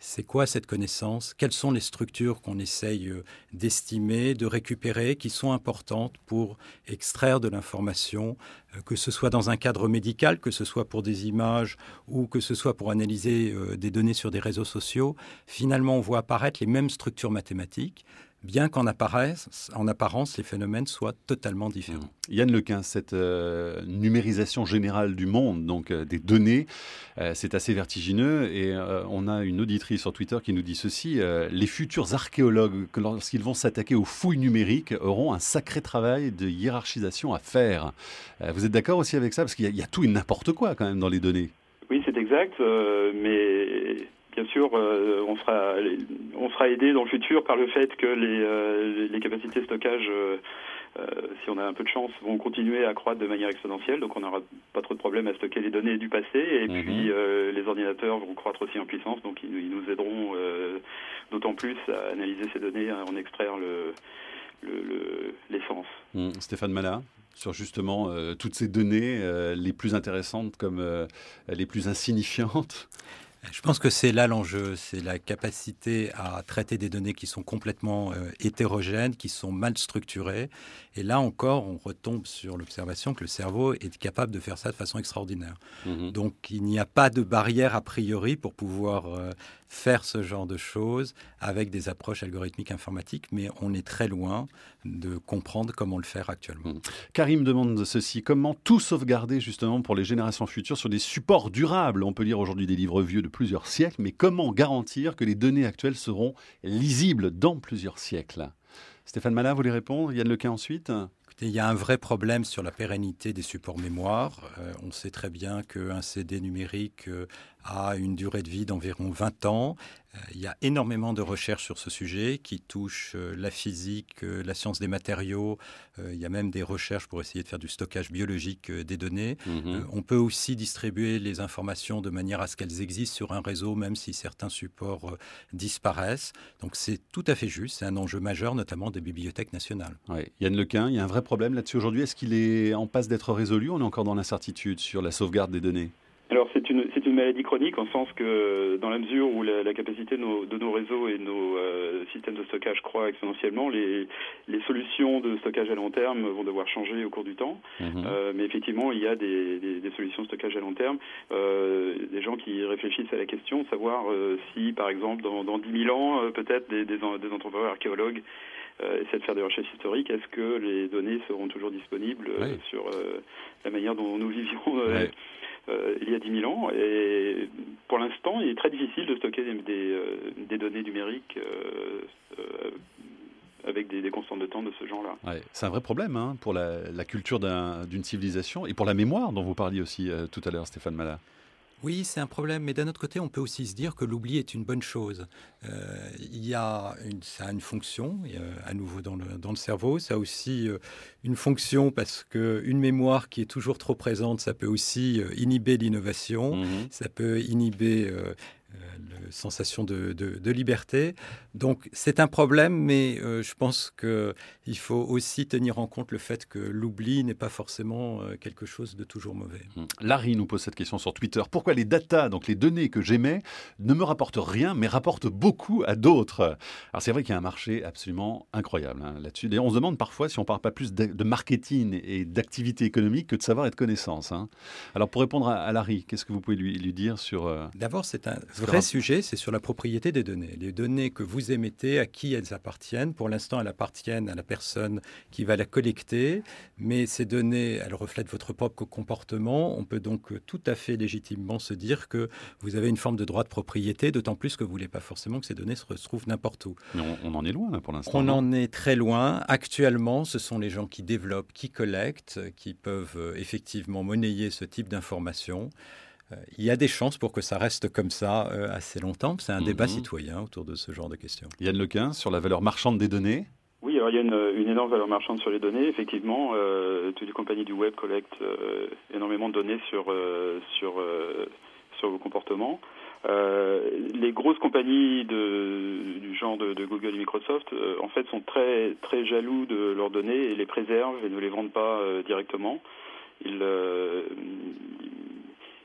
c'est quoi cette connaissance? Quelles sont les structures qu'on essaye euh, d'estimer, de récupérer, qui sont importantes pour extraire de l'information, euh, que ce soit dans un cadre médical, que ce soit pour des images ou que ce soit pour analyser euh, des données sur des réseaux sociaux. Finalement, on voit apparaître les mêmes structures mathématiques, bien qu'en apparence, en apparence, les phénomènes soient totalement différents. Yann Lequin, cette euh, numérisation générale du monde, donc euh, des données, euh, c'est assez vertigineux. Et euh, on a une auditrice sur Twitter qui nous dit ceci, euh, les futurs archéologues, que lorsqu'ils vont s'attaquer aux fouilles numériques, auront un sacré travail de hiérarchisation à faire. Euh, vous êtes d'accord aussi avec ça? Parce qu'il y a, il y a tout et n'importe quoi quand même dans les données. Oui, c'est exact, euh, mais... Bien sûr, euh, on sera on sera aidé dans le futur par le fait que les, euh, les capacités de stockage, euh, euh, si on a un peu de chance, vont continuer à croître de manière exponentielle. Donc on n'aura pas trop de problèmes à stocker les données du passé. Et mmh. puis euh, les ordinateurs vont croître aussi en puissance. Donc ils, ils nous aideront euh, d'autant plus à analyser ces données, à en extraire le, le, le, l'essence. Mmh. Stéphane Mallat, sur justement euh, toutes ces données, euh, les plus intéressantes comme euh, les plus insignifiantes. Je pense que c'est là l'enjeu, c'est la capacité à traiter des données qui sont complètement euh, hétérogènes, qui sont mal structurées. Et là encore, on retombe sur l'observation que le cerveau est capable de faire ça de façon extraordinaire. Mmh. Donc il n'y a pas de barrière a priori pour pouvoir euh, faire ce genre de choses avec des approches algorithmiques informatiques, mais on est très loin de comprendre comment le faire actuellement. Mmh. Karim demande ceci, comment tout sauvegarder justement pour les générations futures sur des supports durables? On peut lire aujourd'hui des livres vieux de plusieurs siècles, mais comment garantir que les données actuelles seront lisibles dans plusieurs siècles? Stéphane Mallat, vous voulez répondre? Yann Lequin ensuite? Écoutez, il y a un vrai problème sur la pérennité des supports mémoire. Euh, on sait très bien qu'un C D numérique euh, a une durée de vie d'environ vingt ans. Euh, il y a énormément de recherches sur ce sujet qui touchent euh, la physique, euh, la science des matériaux. Euh, il y a même des recherches pour essayer de faire du stockage biologique euh, des données. Mmh. Euh, on peut aussi distribuer les informations de manière à ce qu'elles existent sur un réseau, même si certains supports euh, disparaissent. Donc c'est tout à fait juste. C'est un enjeu majeur, notamment des bibliothèques nationales. Ouais. Yann Lequin, il y a un vrai problème là-dessus aujourd'hui. Est-ce qu'il est en passe d'être résolu? On est encore dans l'incertitude sur la sauvegarde des données. Alors c'est une, c'est une maladie chronique en sens que dans la mesure où la, la capacité de nos, de nos réseaux et nos euh, systèmes de stockage croît exponentiellement, les, les solutions de stockage à long terme vont devoir changer au cours du temps. Mmh. Euh, mais effectivement, il y a des, des, des solutions de stockage à long terme. Euh, des gens qui réfléchissent à la question de savoir euh, si, par exemple, dans, dans dix mille ans, euh, peut-être des, des, des entrepreneurs archéologues Euh, essayer de faire des recherches historiques. Est-ce que les données seront toujours disponibles euh, oui. sur euh, la manière dont nous vivions euh, oui. euh, il y a dix mille ans? Et pour l'instant, il est très difficile de stocker des, des, euh, des données numériques euh, euh, avec des, des constantes de temps de ce genre-là. Ouais, c'est un vrai problème hein, pour la, la culture d'un, d'une civilisation et pour la mémoire dont vous parliez aussi euh, tout à l'heure, Stéphane Mallat. Oui, c'est un problème, mais d'un autre côté, on peut aussi se dire que l'oubli est une bonne chose. Euh, il y a une, ça a une fonction, euh, à nouveau dans le, dans le cerveau, ça a aussi euh, une fonction parce qu'une mémoire qui est toujours trop présente, ça peut aussi euh, inhiber l'innovation, mmh. ça peut inhiber euh, euh, la sensation de, de, de liberté. Donc c'est un problème, mais euh, je pense qu'il faut aussi tenir en compte le fait que l'oubli n'est pas forcément euh, quelque chose de toujours mauvais. Mmh. Larry nous pose cette question sur Twitter. Pourquoi les data, donc les données que j'émets, ne me rapportent rien, mais rapportent beaucoup à d'autres? Alors c'est vrai qu'il y a un marché absolument incroyable hein, là-dessus. D'ailleurs, on se demande parfois si on ne parle pas plus de, de marketing et d'activité économique que de savoir et de connaissances. Hein. Alors pour répondre à, à Larry, qu'est-ce que vous pouvez lui, lui dire sur... Euh, D'abord, c'est un vrai rap- sujet, c'est sur la propriété des données. Les données que vous émettez, à qui elles appartiennent. Pour l'instant, elles appartiennent à la personne qui va la collecter, mais ces données, elles reflètent votre propre comportement. On peut donc tout à fait légitimement se dire que vous avez une forme de droit de propriété, d'autant plus que vous ne voulez pas forcément que ces données se retrouvent n'importe où. Mais on, on en est loin là pour l'instant. On non en est très loin. Actuellement, ce sont les gens qui développent, qui collectent, qui peuvent euh, effectivement monnayer ce type d'informations. Il y a des chances pour que ça reste comme ça euh, assez longtemps. C'est un mmh. débat citoyen autour de ce genre de questions. Yann Lequin, sur la valeur marchande des données. Oui, alors il y a une, une énorme valeur marchande sur les données. Effectivement, euh, toutes les compagnies du web collectent euh, énormément de données sur, euh, sur, euh, sur vos comportements. Euh, les grosses compagnies de, du genre de, de Google et Microsoft, euh, en fait, sont très, très jaloux de leurs données et les préservent et ne les vendent pas euh, directement. Ils... Euh,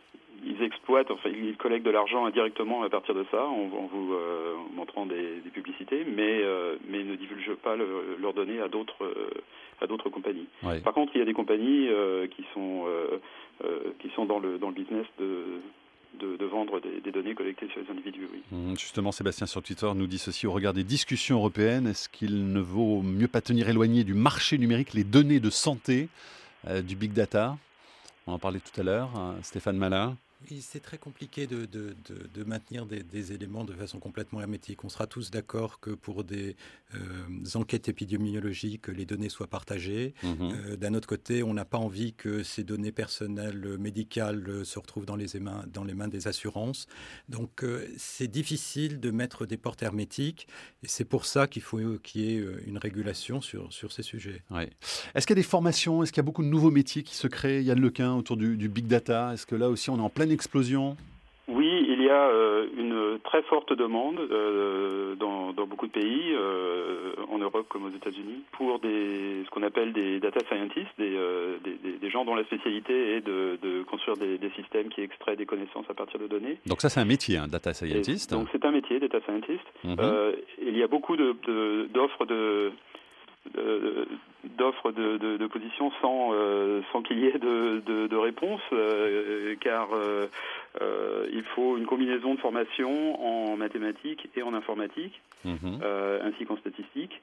ils exploitent, enfin, ils collectent de l'argent indirectement à partir de ça, en, en vous euh, montrant des, des publicités, mais, euh, mais ne divulguent pas le, leurs données à d'autres, euh, à d'autres compagnies. Ouais. Par contre, il y a des compagnies euh, qui sont, euh, euh, qui sont dans le, dans le business de... De, de vendre des, des données collectées sur les individus, oui. Justement, Sébastien sur Twitter nous dit ceci au regard des discussions européennes. Est-ce qu'il ne vaut mieux pas tenir éloigné du marché numérique les données de santé, euh, du big data? On en parlait tout à l'heure, hein, Stéphane Malin. Oui, c'est très compliqué de, de, de, de maintenir des, des éléments de façon complètement hermétique. On sera tous d'accord que pour des euh, enquêtes épidémiologiques, les données soient partagées. Mmh. Euh, d'un autre côté, on n'a pas envie que ces données personnelles médicales se retrouvent dans les mains, dans les mains des assurances. Donc, euh, c'est difficile de mettre des portes hermétiques. Et c'est pour ça qu'il faut qu'il y ait une régulation sur, sur ces sujets. Ouais. Est-ce qu'il y a des formations? Est-ce qu'il y a beaucoup de nouveaux métiers qui se créent? Yann Lequin, autour du, du big data. Est-ce que là aussi, on est en pleine explosion? Oui, il y a euh, une très forte demande euh, dans, dans beaucoup de pays, euh, en Europe comme aux États-Unis, pour des, ce qu'on appelle des data scientists, des, euh, des, des, des gens dont la spécialité est de, de construire des, des systèmes qui extraient des connaissances à partir de données. Donc ça, c'est un métier, hein, data scientist. Et donc c'est un métier, data scientist. Mm-hmm. Euh, il y a beaucoup de, de, d'offres de... De, d'offres de, de, de positions sans, euh, sans qu'il y ait de, de, de réponse, euh, car euh, euh, il faut une combinaison de formations en mathématiques et en informatique, mmh. euh, ainsi qu'en statistique,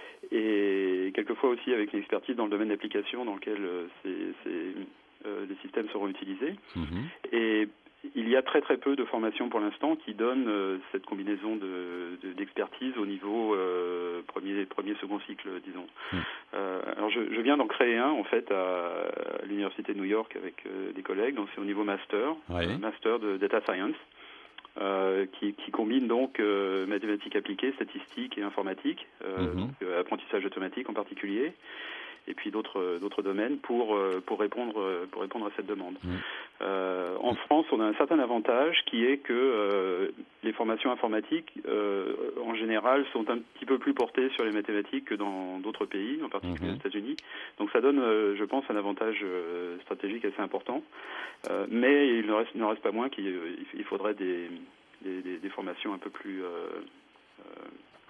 et quelquefois aussi avec une expertise dans le domaine d'application dans lequel euh, ces, ces, euh, les systèmes seront utilisés. Mmh. Et il y a très très peu de formations pour l'instant qui donnent euh, cette combinaison de, de, d'expertise au niveau euh, premier, premier, second cycle, disons. Mmh. Euh, alors je, je viens d'en créer un en fait à, à l'université de New York avec euh, des collègues. Donc c'est au niveau master, oui. euh, master de data science, euh, qui, qui combine donc euh, mathématiques appliquées, statistiques et informatique, euh, mmh. donc, euh, apprentissage automatique en particulier. Et puis d'autres d'autres domaines pour pour répondre pour répondre à cette demande. Mmh. Euh, en France, on a un certain avantage qui est que euh, les formations informatiques, euh, en général, sont un petit peu plus portées sur les mathématiques que dans d'autres pays, en particulier mmh. aux États-Unis. Donc ça donne, euh, je pense, un avantage euh, stratégique assez important. Euh, mais il ne reste il ne reste pas moins qu'il il faudrait des des, des des formations un peu plus euh, euh,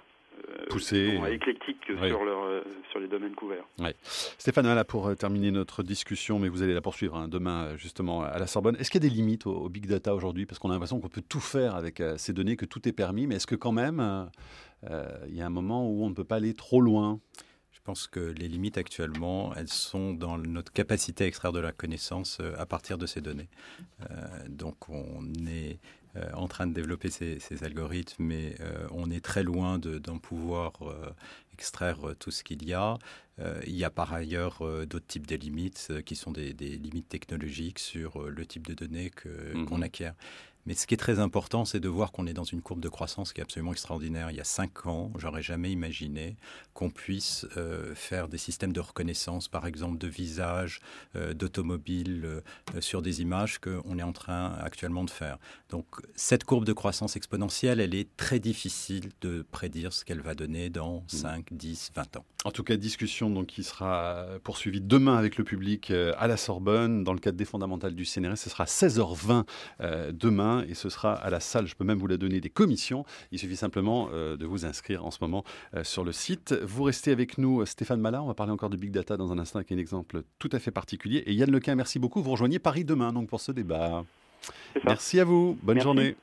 poussé, bon, éclectique oui. sur, leur, euh, sur les domaines couverts. Oui. Stéphane, là pour euh, terminer notre discussion, mais vous allez la poursuivre hein, demain justement à la Sorbonne. Est-ce qu'il y a des limites au, au big data aujourd'hui? Parce qu'on a l'impression qu'on peut tout faire avec euh, ces données, que tout est permis, mais est-ce que quand même euh, euh, il y a un moment où on ne peut pas aller trop loin? Je pense que les limites actuellement, elles sont dans notre capacité à extraire de la connaissance euh, à partir de ces données. Euh, donc on est Euh, en train de développer ces, ces algorithmes, mais euh, on est très loin de, d'en pouvoir euh, extraire euh, tout ce qu'il y a. Euh, il y a par ailleurs euh, d'autres types de limites euh, qui sont des, des limites technologiques sur euh, le type de données que, mmh. qu'on acquiert. Mais ce qui est très important, c'est de voir qu'on est dans une courbe de croissance qui est absolument extraordinaire. Il y a cinq ans, j'aurais jamais imaginé qu'on puisse euh, faire des systèmes de reconnaissance, par exemple de visage, euh, d'automobile, euh, sur des images qu'on est en train actuellement de faire. Donc cette courbe de croissance exponentielle, elle est très difficile de prédire ce qu'elle va donner dans cinq, dix, vingt ans. En tout cas, discussion donc, qui sera poursuivie demain avec le public euh, à la Sorbonne, dans le cadre des fondamentales du C N R S. Ce sera à seize heures vingt euh, demain. Et ce sera à la salle, je peux même vous la donner, des commissions. Il suffit simplement euh, de vous inscrire en ce moment euh, sur le site. Vous restez avec nous, Stéphane Malin. On va parler encore de Big Data dans un instant avec un exemple tout à fait particulier. Et Yann Lequin, merci beaucoup. Vous rejoignez Paris demain donc, pour ce débat. Merci à vous. Bonne merci. journée.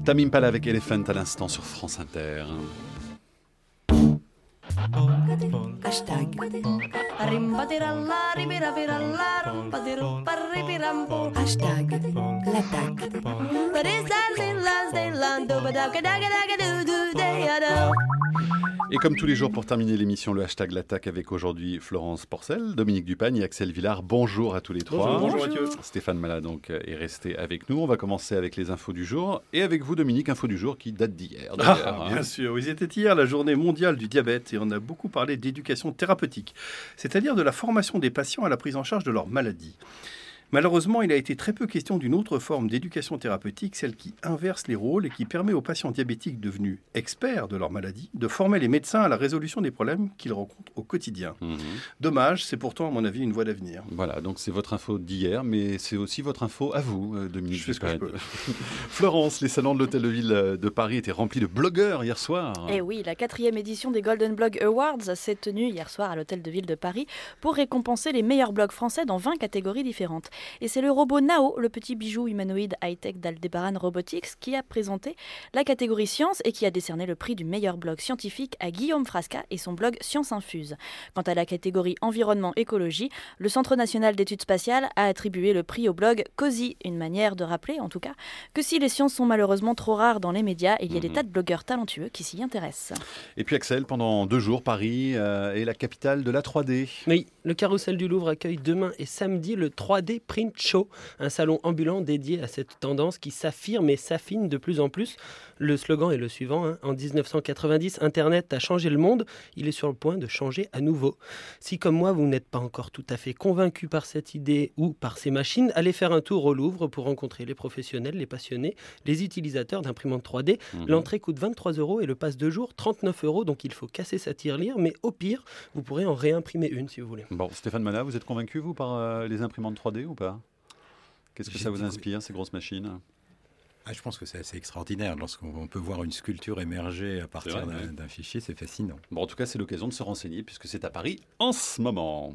Tamim Pala avec Elephant à l'instant sur France Inter. Hashtag. Hashtag l'attaque. Et comme tous les jours pour terminer l'émission, le hashtag l'attaque avec aujourd'hui Florence Porcel, Dominique Dupagne et Axel Villard. Bonjour à tous les trois. Bonjour, bonjour Mathieu. Stéphane Mallat donc est resté avec nous. On va commencer avec les infos du jour et avec vous Dominique, info du jour qui date d'hier. Ah, bien hein. sûr, oui, c'était hier la journée mondiale du diabète et on a beaucoup parlé d'éducation thérapeutique, c'est-à-dire de la formation des patients à la prise en charge de leur maladie. Malheureusement, il a été très peu question d'une autre forme d'éducation thérapeutique, celle qui inverse les rôles et qui permet aux patients diabétiques devenus experts de leur maladie de former les médecins à la résolution des problèmes qu'ils rencontrent au quotidien. Mmh. Dommage, c'est pourtant à mon avis une voie d'avenir. Voilà, donc c'est votre info d'hier, mais c'est aussi votre info à vous, Dominique. Je fais ce que je peux. Florence, les salons de l'Hôtel de Ville de Paris étaient remplis de blogueurs hier soir. Et oui, la quatrième édition des Golden Blog Awards s'est tenue hier soir à l'Hôtel de Ville de Paris pour récompenser les meilleurs blogs français dans vingt catégories différentes. Et c'est le robot Nao, le petit bijou humanoïde high-tech d'Aldebaran Robotics, qui a présenté la catégorie science et qui a décerné le prix du meilleur blog scientifique à Guillaume Frasca et son blog Science Infuse. Quant à la catégorie environnement-écologie, le Centre national d'études spatiales a attribué le prix au blog Cozy, une manière de rappeler, en tout cas, que si les sciences sont malheureusement trop rares dans les médias, il y a des tas de blogueurs talentueux qui s'y intéressent. Et puis Axel, pendant deux jours, Paris euh, est la capitale de la trois D. Oui, le Carrousel du Louvre accueille demain et samedi le trois D Print Show, un salon ambulant dédié à cette tendance qui s'affirme et s'affine de plus en plus. Le slogan est le suivant, hein. En dix-neuf cent quatre-vingt-dix, Internet a changé le monde, il est sur le point de changer à nouveau. Si comme moi, vous n'êtes pas encore tout à fait convaincu par cette idée ou par ces machines, allez faire un tour au Louvre pour rencontrer les professionnels, les passionnés, les utilisateurs d'imprimantes trois D. Mmh. L'entrée coûte vingt-trois euros et le pass de jour trente-neuf euros, donc il faut casser sa tirelire, mais au pire, vous pourrez en réimprimer une si vous voulez. Bon, Stéphane Mallat, vous êtes convaincu vous par euh, les imprimantes trois D ou pas ? Qu'est-ce que J'ai ça vous inspire, ces grosses machines ? Ah, je pense que c'est assez extraordinaire. Lorsqu'on peut voir une sculpture émerger à partir vrai, d'un, d'un fichier, c'est fascinant. Bon, en tout cas, c'est l'occasion de se renseigner puisque c'est à Paris en ce moment.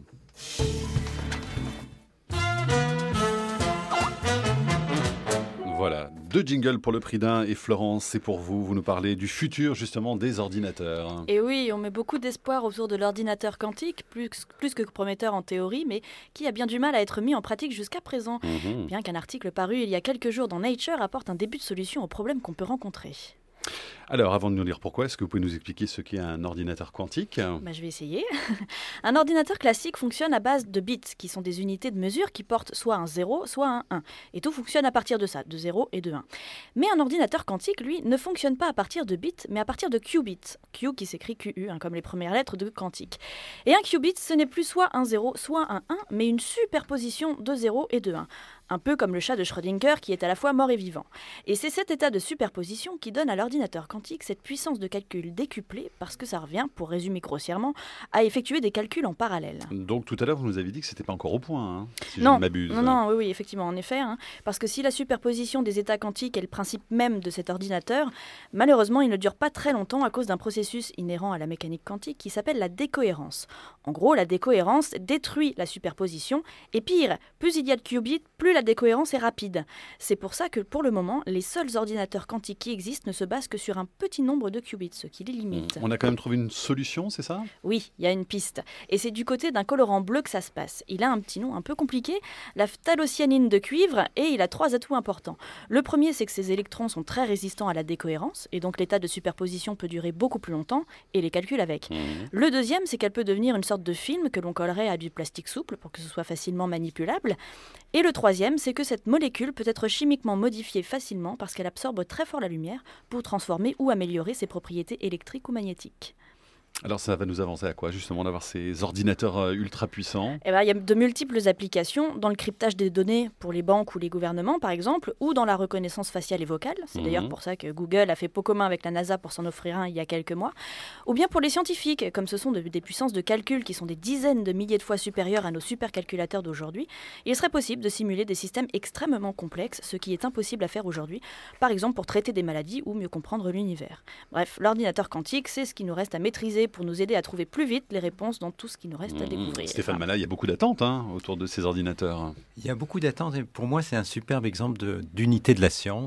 Voilà, deux jingles pour le prix d'un et Florence, c'est pour vous. Vous nous parlez du futur justement des ordinateurs. Et oui, on met beaucoup d'espoir autour de l'ordinateur quantique, plus, plus que prometteur en théorie, mais qui a bien du mal à être mis en pratique jusqu'à présent. Mmh. Bien qu'un article paru il y a quelques jours dans Nature apporte un début de solution aux problèmes qu'on peut rencontrer. Alors, avant de nous dire pourquoi, est-ce que vous pouvez nous expliquer ce qu'est un ordinateur quantique ? Bah, je vais essayer. Un ordinateur classique fonctionne à base de bits, qui sont des unités de mesure qui portent soit un zéro, soit un un. Et tout fonctionne à partir de ça, de zéro et de un. Mais un ordinateur quantique, lui, ne fonctionne pas à partir de bits, mais à partir de qubits. Q qui s'écrit Q U, hein, comme les premières lettres de quantique. Et un qubit, ce n'est plus soit un zéro, soit un un, mais une superposition de zéro et de un. Un peu comme le chat de Schrödinger qui est à la fois mort et vivant. Et c'est cet état de superposition qui donne à l'ordinateur quantique cette puissance de calcul décuplée, parce que ça revient, pour résumer grossièrement, à effectuer des calculs en parallèle. Donc tout à l'heure, vous nous avez dit que c'était pas encore au point, hein, si non, je ne m'abuse. Non, non, oui, oui, effectivement, en effet. Hein, parce que si la superposition des états quantiques est le principe même de cet ordinateur, malheureusement, il ne dure pas très longtemps à cause d'un processus inhérent à la mécanique quantique qui s'appelle la décohérence. En gros, la décohérence détruit la superposition, et pire, plus il y a de qubits, plus la décohérence est rapide. C'est pour ça que, pour le moment, les seuls ordinateurs quantiques qui existent ne se basent que sur un petit nombre de qubits, ce qui les limite. On a quand même trouvé une solution, c'est ça ? Oui, il y a une piste. Et c'est du côté d'un colorant bleu que ça se passe. Il a un petit nom un peu compliqué, la phthalocyanine de cuivre, et il a trois atouts importants. Le premier, c'est que ses électrons sont très résistants à la décohérence, et donc l'état de superposition peut durer beaucoup plus longtemps, et les calculs avec. Mmh. Le deuxième, c'est qu'elle peut devenir une sorte de film que l'on collerait à du plastique souple pour que ce soit facilement manipulable. Et le troisième, c'est que cette molécule peut être chimiquement modifiée facilement parce qu'elle absorbe très fort la lumière pour transformer ou améliorer ses propriétés électriques ou magnétiques. Alors ça va nous avancer à quoi justement d'avoir ces ordinateurs euh, ultra puissants ? Eh ben, il y a de multiples applications dans le cryptage des données pour les banques ou les gouvernements par exemple, ou dans la reconnaissance faciale et vocale. C'est mmh. d'ailleurs pour ça que Google a fait pot commun avec la NASA pour s'en offrir un il y a quelques mois. Ou bien pour les scientifiques, comme ce sont de, des puissances de calcul qui sont des dizaines de milliers de fois supérieures à nos supercalculateurs d'aujourd'hui, il serait possible de simuler des systèmes extrêmement complexes, ce qui est impossible à faire aujourd'hui, par exemple pour traiter des maladies ou mieux comprendre l'univers. Bref, l'ordinateur quantique, c'est ce qui nous reste à maîtriser pour nous aider à trouver plus vite les réponses dans tout ce qui nous reste mmh, à découvrir. Stéphane Mallat, il y a beaucoup d'attentes hein, autour de ces ordinateurs. Il y a beaucoup d'attentes et pour moi c'est un superbe exemple de, d'unité de la science.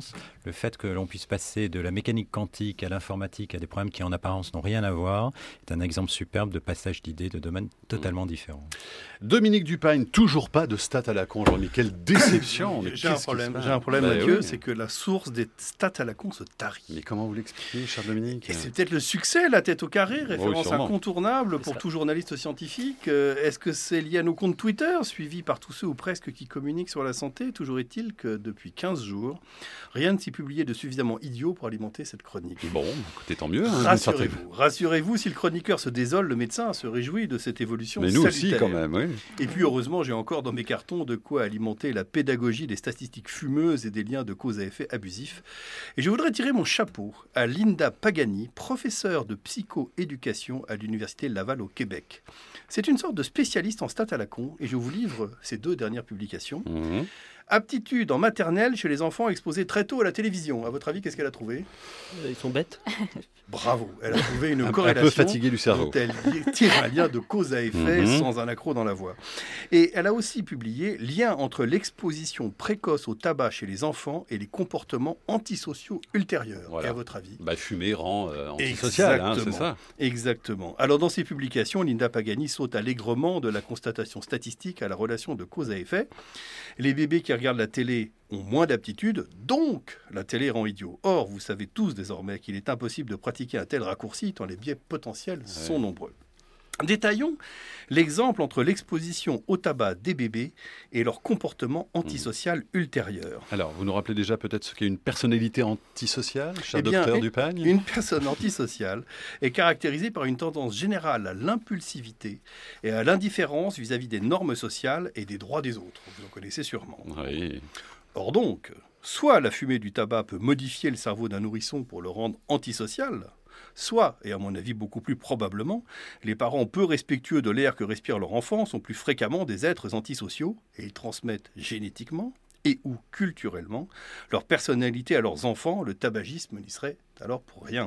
Le fait que l'on puisse passer de la mécanique quantique à l'informatique à des problèmes qui en apparence n'ont rien à voir est un exemple superbe de passage d'idées de domaines totalement différents. Dominique Dupagne, toujours pas de stats à la con. Mais quelle déception. Mais J'ai un problème, j'ai un problème bah, Mathieu, oui. c'est que la source des stats à la con se tarit. Mais comment vous l'expliquez, cher Dominique? Et c'est peut-être le succès, la tête au carré, référence oui, incontournable pour ça. tout journaliste scientifique. Euh, est-ce que c'est lié à nos comptes Twitter, suivis par tous ceux ou presque qui communiquent sur la santé? Toujours est-il que depuis quinze jours, rien ne s'est publié de suffisamment idiot pour alimenter cette chronique. Bon, écoutez, tant mieux. Hein, Rassurez-vous, rassurez-vous, si le chroniqueur se désole, le médecin se réjouit de cette évolution Mais nous salutaire. aussi, quand même, oui. Et puis, heureusement, j'ai encore dans mes cartons de quoi alimenter la pédagogie des statistiques fumeuses et des liens de cause à effet abusifs. Et je voudrais tirer mon chapeau à Linda Pagani, professeure de psychoéducation à l'Université Laval au Québec. C'est une sorte de spécialiste en stats à la con, et je vous livre ses deux dernières publications. Mmh. Aptitude en maternelle chez les enfants exposés très tôt à la télévision. À votre avis, qu'est-ce qu'elle a trouvé? Ils sont bêtes. Bravo, elle a trouvé une Un, corrélation. un peu fatigué du cerveau. dont Elle tire un lien de cause à effet Mm-hmm. sans un accroc dans la voix. Et elle a aussi publié lien entre l'exposition précoce au tabac chez les enfants et les comportements antisociaux ultérieurs. Voilà. Et à votre avis? Bah, fumer rend euh, antisocial, hein, c'est ça. Exactement. Alors dans ses publications, Linda Pagani saute allègrement de la constatation statistique à la relation de cause à effet. Les bébés qui regardent la télé ont moins d'aptitude, donc la télé rend idiot. Or, vous savez tous désormais qu'il est impossible de pratiquer un tel raccourci tant les biais potentiels ouais. sont nombreux. Détaillons l'exemple entre l'exposition au tabac des bébés et leur comportement antisocial mmh. ultérieur. Alors, vous nous rappelez déjà peut-être ce qu'est une personnalité antisociale, cher eh bien, docteur une, Dupagne? Une personne antisociale est caractérisée par une tendance générale à l'impulsivité et à l'indifférence vis-à-vis des normes sociales et des droits des autres. Vous en connaissez sûrement. Oui. Or donc, soit la fumée du tabac peut modifier le cerveau d'un nourrisson pour le rendre antisocial, soit, et à mon avis beaucoup plus probablement, les parents peu respectueux de l'air que respire leur enfant sont plus fréquemment des êtres antisociaux et ils transmettent génétiquement et ou culturellement leur personnalité à leurs enfants. Le tabagisme n'y serait alors pour rien.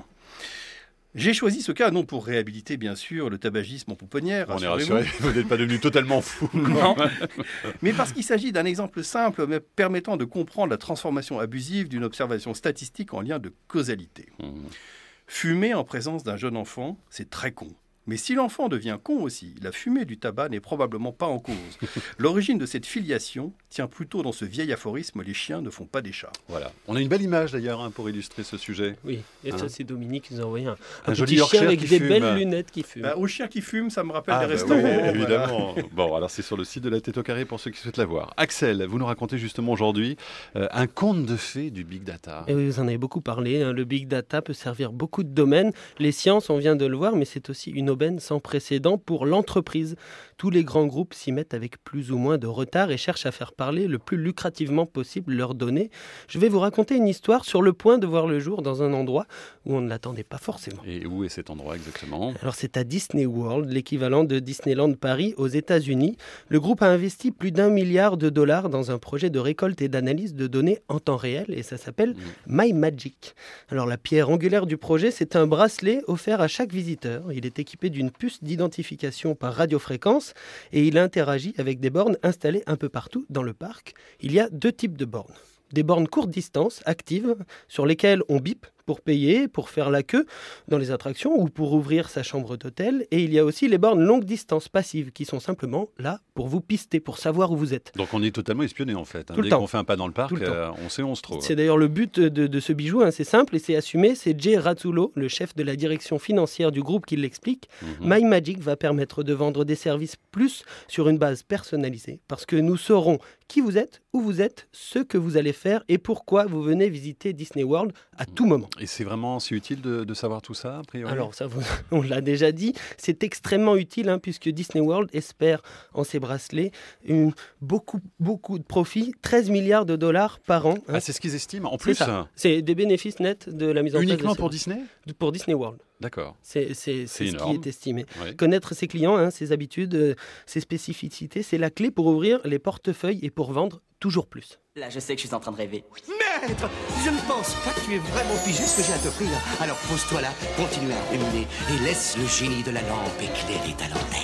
J'ai choisi ce cas non pour réhabiliter bien sûr le tabagisme en pouponnière. On est rassuré, vous n'êtes pas devenu totalement fou. Non, mais parce qu'il s'agit d'un exemple simple mais permettant de comprendre la transformation abusive d'une observation statistique en lien de causalité. Mmh. Fumer en présence d'un jeune enfant, c'est très con. Mais si l'enfant devient con aussi, la fumée du tabac n'est probablement pas en cause. L'origine de cette filiation tient plutôt dans ce vieil aphorisme « les chiens ne font pas des chats ». Voilà. On a une belle image d'ailleurs hein, pour illustrer ce sujet. Oui, et hein ça c'est Dominique qui nous a envoyé un, un, un petit joli chien avec qui des fume. belles lunettes qui fume. Bah, aux chiens qui fument, ça me rappelle ah, des bah restaurants. Oui, évidemment. Voilà. Bon, alors c'est sur le site de la Tête au Carré pour ceux qui souhaitent la voir. Axel, vous nous racontez justement aujourd'hui euh, un conte de fées du Big Data. Et oui, vous en avez beaucoup parlé. Hein. Le Big Data peut servir beaucoup de domaines. Les sciences, on vient de le voir, mais c'est aussi une aubaine sans précédent pour l'entreprise. Tous les grands groupes s'y mettent avec plus ou moins de retard et cherchent à faire parler le plus lucrativement possible leurs données. Je vais vous raconter une histoire sur le point de voir le jour dans un endroit où on ne l'attendait pas forcément. Et où est cet endroit exactement? Alors c'est à Disney World, l'équivalent de Disneyland Paris aux États-Unis. Le groupe a investi plus d'un milliard de dollars dans un projet de récolte et d'analyse de données en temps réel et ça s'appelle mmh. MyMagic. Alors la pierre angulaire du projet, c'est un bracelet offert à chaque visiteur. Il est équipé d'une puce d'identification par radiofréquence et il interagit avec des bornes installées un peu partout dans le parc. Il y a deux types de bornes. Des bornes courte distance, actives, sur lesquelles on bip pour payer, pour faire la queue dans les attractions ou pour ouvrir sa chambre d'hôtel. Et il y a aussi les bornes longue distance passives qui sont simplement là pour vous pister, pour savoir où vous êtes. Donc on est totalement espionné en fait. Hein. Tout le Dès temps. qu'on fait un pas dans le parc, le euh, on sait où on se trouve. C'est d'ailleurs le but de, de ce bijou, hein. C'est simple et c'est assumé. C'est Jay Ratzulo, le chef de la direction financière du groupe, qui l'explique. Mm-hmm. MyMagic va permettre de vendre des services plus sur une base personnalisée parce que nous saurons qui vous êtes, où vous êtes, ce que vous allez faire et pourquoi vous venez visiter Disney World à tout moment. Et c'est vraiment si utile de, de savoir tout ça, a priori? Alors ça, on l'a déjà dit, c'est extrêmement utile hein, puisque Disney World espère en ses bracelets une, beaucoup, beaucoup de profits, treize milliards de dollars par an. Hein. Ah, c'est ce qu'ils estiment en plus? C'est ça. C'est des bénéfices nets de la mise en place. Uniquement pour Disney? Pour Disney World. D'accord. C'est, c'est, c'est, c'est ce qui est estimé. Ouais. Connaître ses clients, hein, ses habitudes, euh, ses spécificités, c'est la clé pour ouvrir les portefeuilles et pour vendre toujours plus. Là, je sais que je suis en train de rêver. Maître, je ne pense pas que tu aies vraiment pigé ce que j'ai à t'offrir. Alors pose-toi là, continue à ruminer et laisse le génie de la lampe éclairer ta lanterne.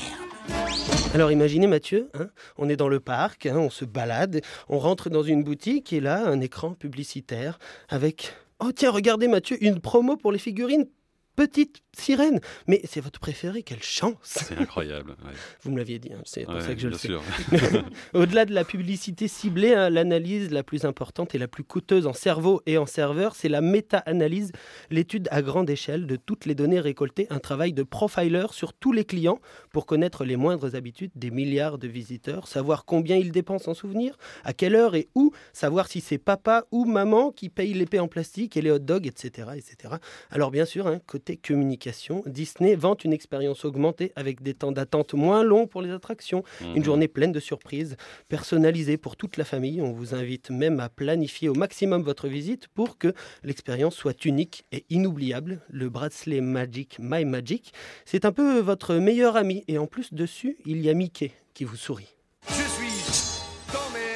Alors imaginez Mathieu, hein, on est dans le parc, hein, on se balade, on rentre dans une boutique et là, un écran publicitaire avec... Oh tiens, regardez Mathieu, une promo pour les figurines Petite Sirène. Mais c'est votre préféré, quelle chance! C'est incroyable. Ouais. Vous me l'aviez dit, hein, c'est pour ouais, ça que je le sais. sûr. Au-delà de la publicité ciblée, hein, l'analyse la plus importante et la plus coûteuse en cerveau et en serveur, c'est la méta-analyse, l'étude à grande échelle de toutes les données récoltées, un travail de profiler sur tous les clients pour connaître les moindres habitudes des milliards de visiteurs, savoir combien ils dépensent en souvenirs, à quelle heure et où, savoir si c'est papa ou maman qui paye l'épée en plastique et les hot dogs, et cetera et cetera. Alors bien sûr, hein, côté communication, Disney vante une expérience augmentée avec des temps d'attente moins longs pour les attractions, mmh. une journée pleine de surprises, personnalisée pour toute la famille. On vous invite même à planifier au maximum votre visite pour que l'expérience soit unique et inoubliable. Le bracelet Magic My Magic, c'est un peu votre meilleur ami et en plus dessus, il y a Mickey qui vous sourit. Je suis ton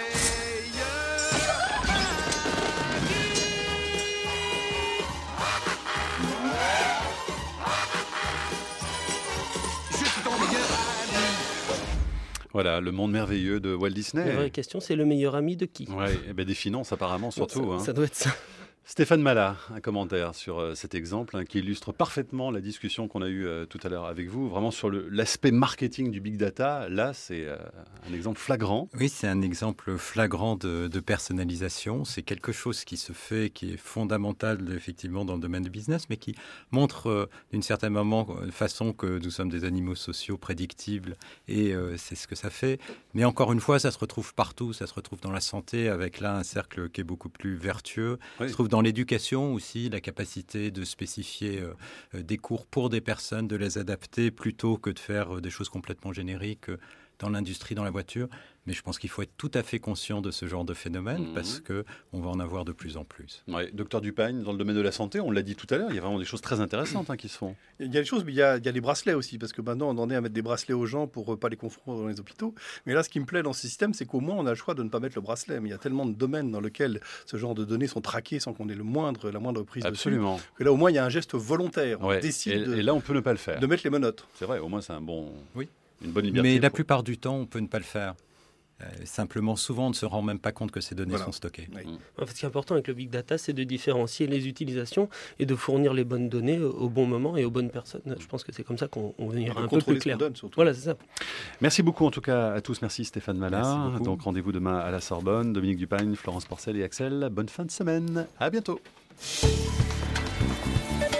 Voilà, le monde merveilleux de Walt Disney. La vraie question, c'est le meilleur ami de qui? Ouais, et ben des finances apparemment surtout. Ça, hein. ça doit être ça. Stéphane Mallat, un commentaire sur euh, cet exemple hein, qui illustre parfaitement la discussion qu'on a eue euh, tout à l'heure avec vous, vraiment sur le, l'aspect marketing du big data. Là, c'est euh, un exemple flagrant. Oui, c'est un exemple flagrant de, de personnalisation. C'est quelque chose qui se fait, qui est fondamental effectivement dans le domaine du business, mais qui montre euh, d'une certaine moment, façon que nous sommes des animaux sociaux prédictibles et euh, c'est ce que ça fait. Mais encore une fois, ça se retrouve partout. Ça se retrouve dans la santé avec là un cercle qui est beaucoup plus vertueux. Oui. Ça se trouve dans l'éducation aussi, la capacité de spécifier euh, des cours pour des personnes, de les adapter plutôt que de faire euh, des choses complètement génériques euh, dans l'industrie, dans la voiture. Mais je pense qu'il faut être tout à fait conscient de ce genre de phénomène mmh. parce qu'on va en avoir de plus en plus. Ouais, docteur Dupagne, dans le domaine de la santé, on l'a dit tout à l'heure, il y a vraiment des choses très intéressantes hein, qui se font. Il y a des choses, mais il y a, il y a les bracelets aussi, parce que maintenant on en est à mettre des bracelets aux gens pour ne pas les confondre dans les hôpitaux. Mais là, ce qui me plaît dans ce système, c'est qu'au moins on a le choix de ne pas mettre le bracelet. Mais il y a tellement de domaines dans lesquels ce genre de données sont traquées sans qu'on ait le moindre, la moindre prise Absolument. dessus. Que là, au moins, il y a un geste volontaire. Ouais. On décide et, de, et là, on peut ne pas le faire. De mettre les menottes. C'est vrai, au moins c'est un bon, oui. une bonne liberté. Mais la pour... plupart du temps, on peut ne pas le faire. Euh, simplement, souvent, on ne se rend même pas compte que ces données voilà. sont stockées. Oui. En fait, ce qui est important avec le big data, c'est de différencier les utilisations et de fournir les bonnes données au bon moment et aux bonnes personnes. Je pense que c'est comme ça qu'on on va un peu plus clair. Donne, voilà, c'est ça. Merci beaucoup en tout cas à tous. Merci Stéphane Mallat. Donc rendez-vous demain à la Sorbonne. Dominique Dupagne, Florence Porcel et Axel. Bonne fin de semaine. À bientôt.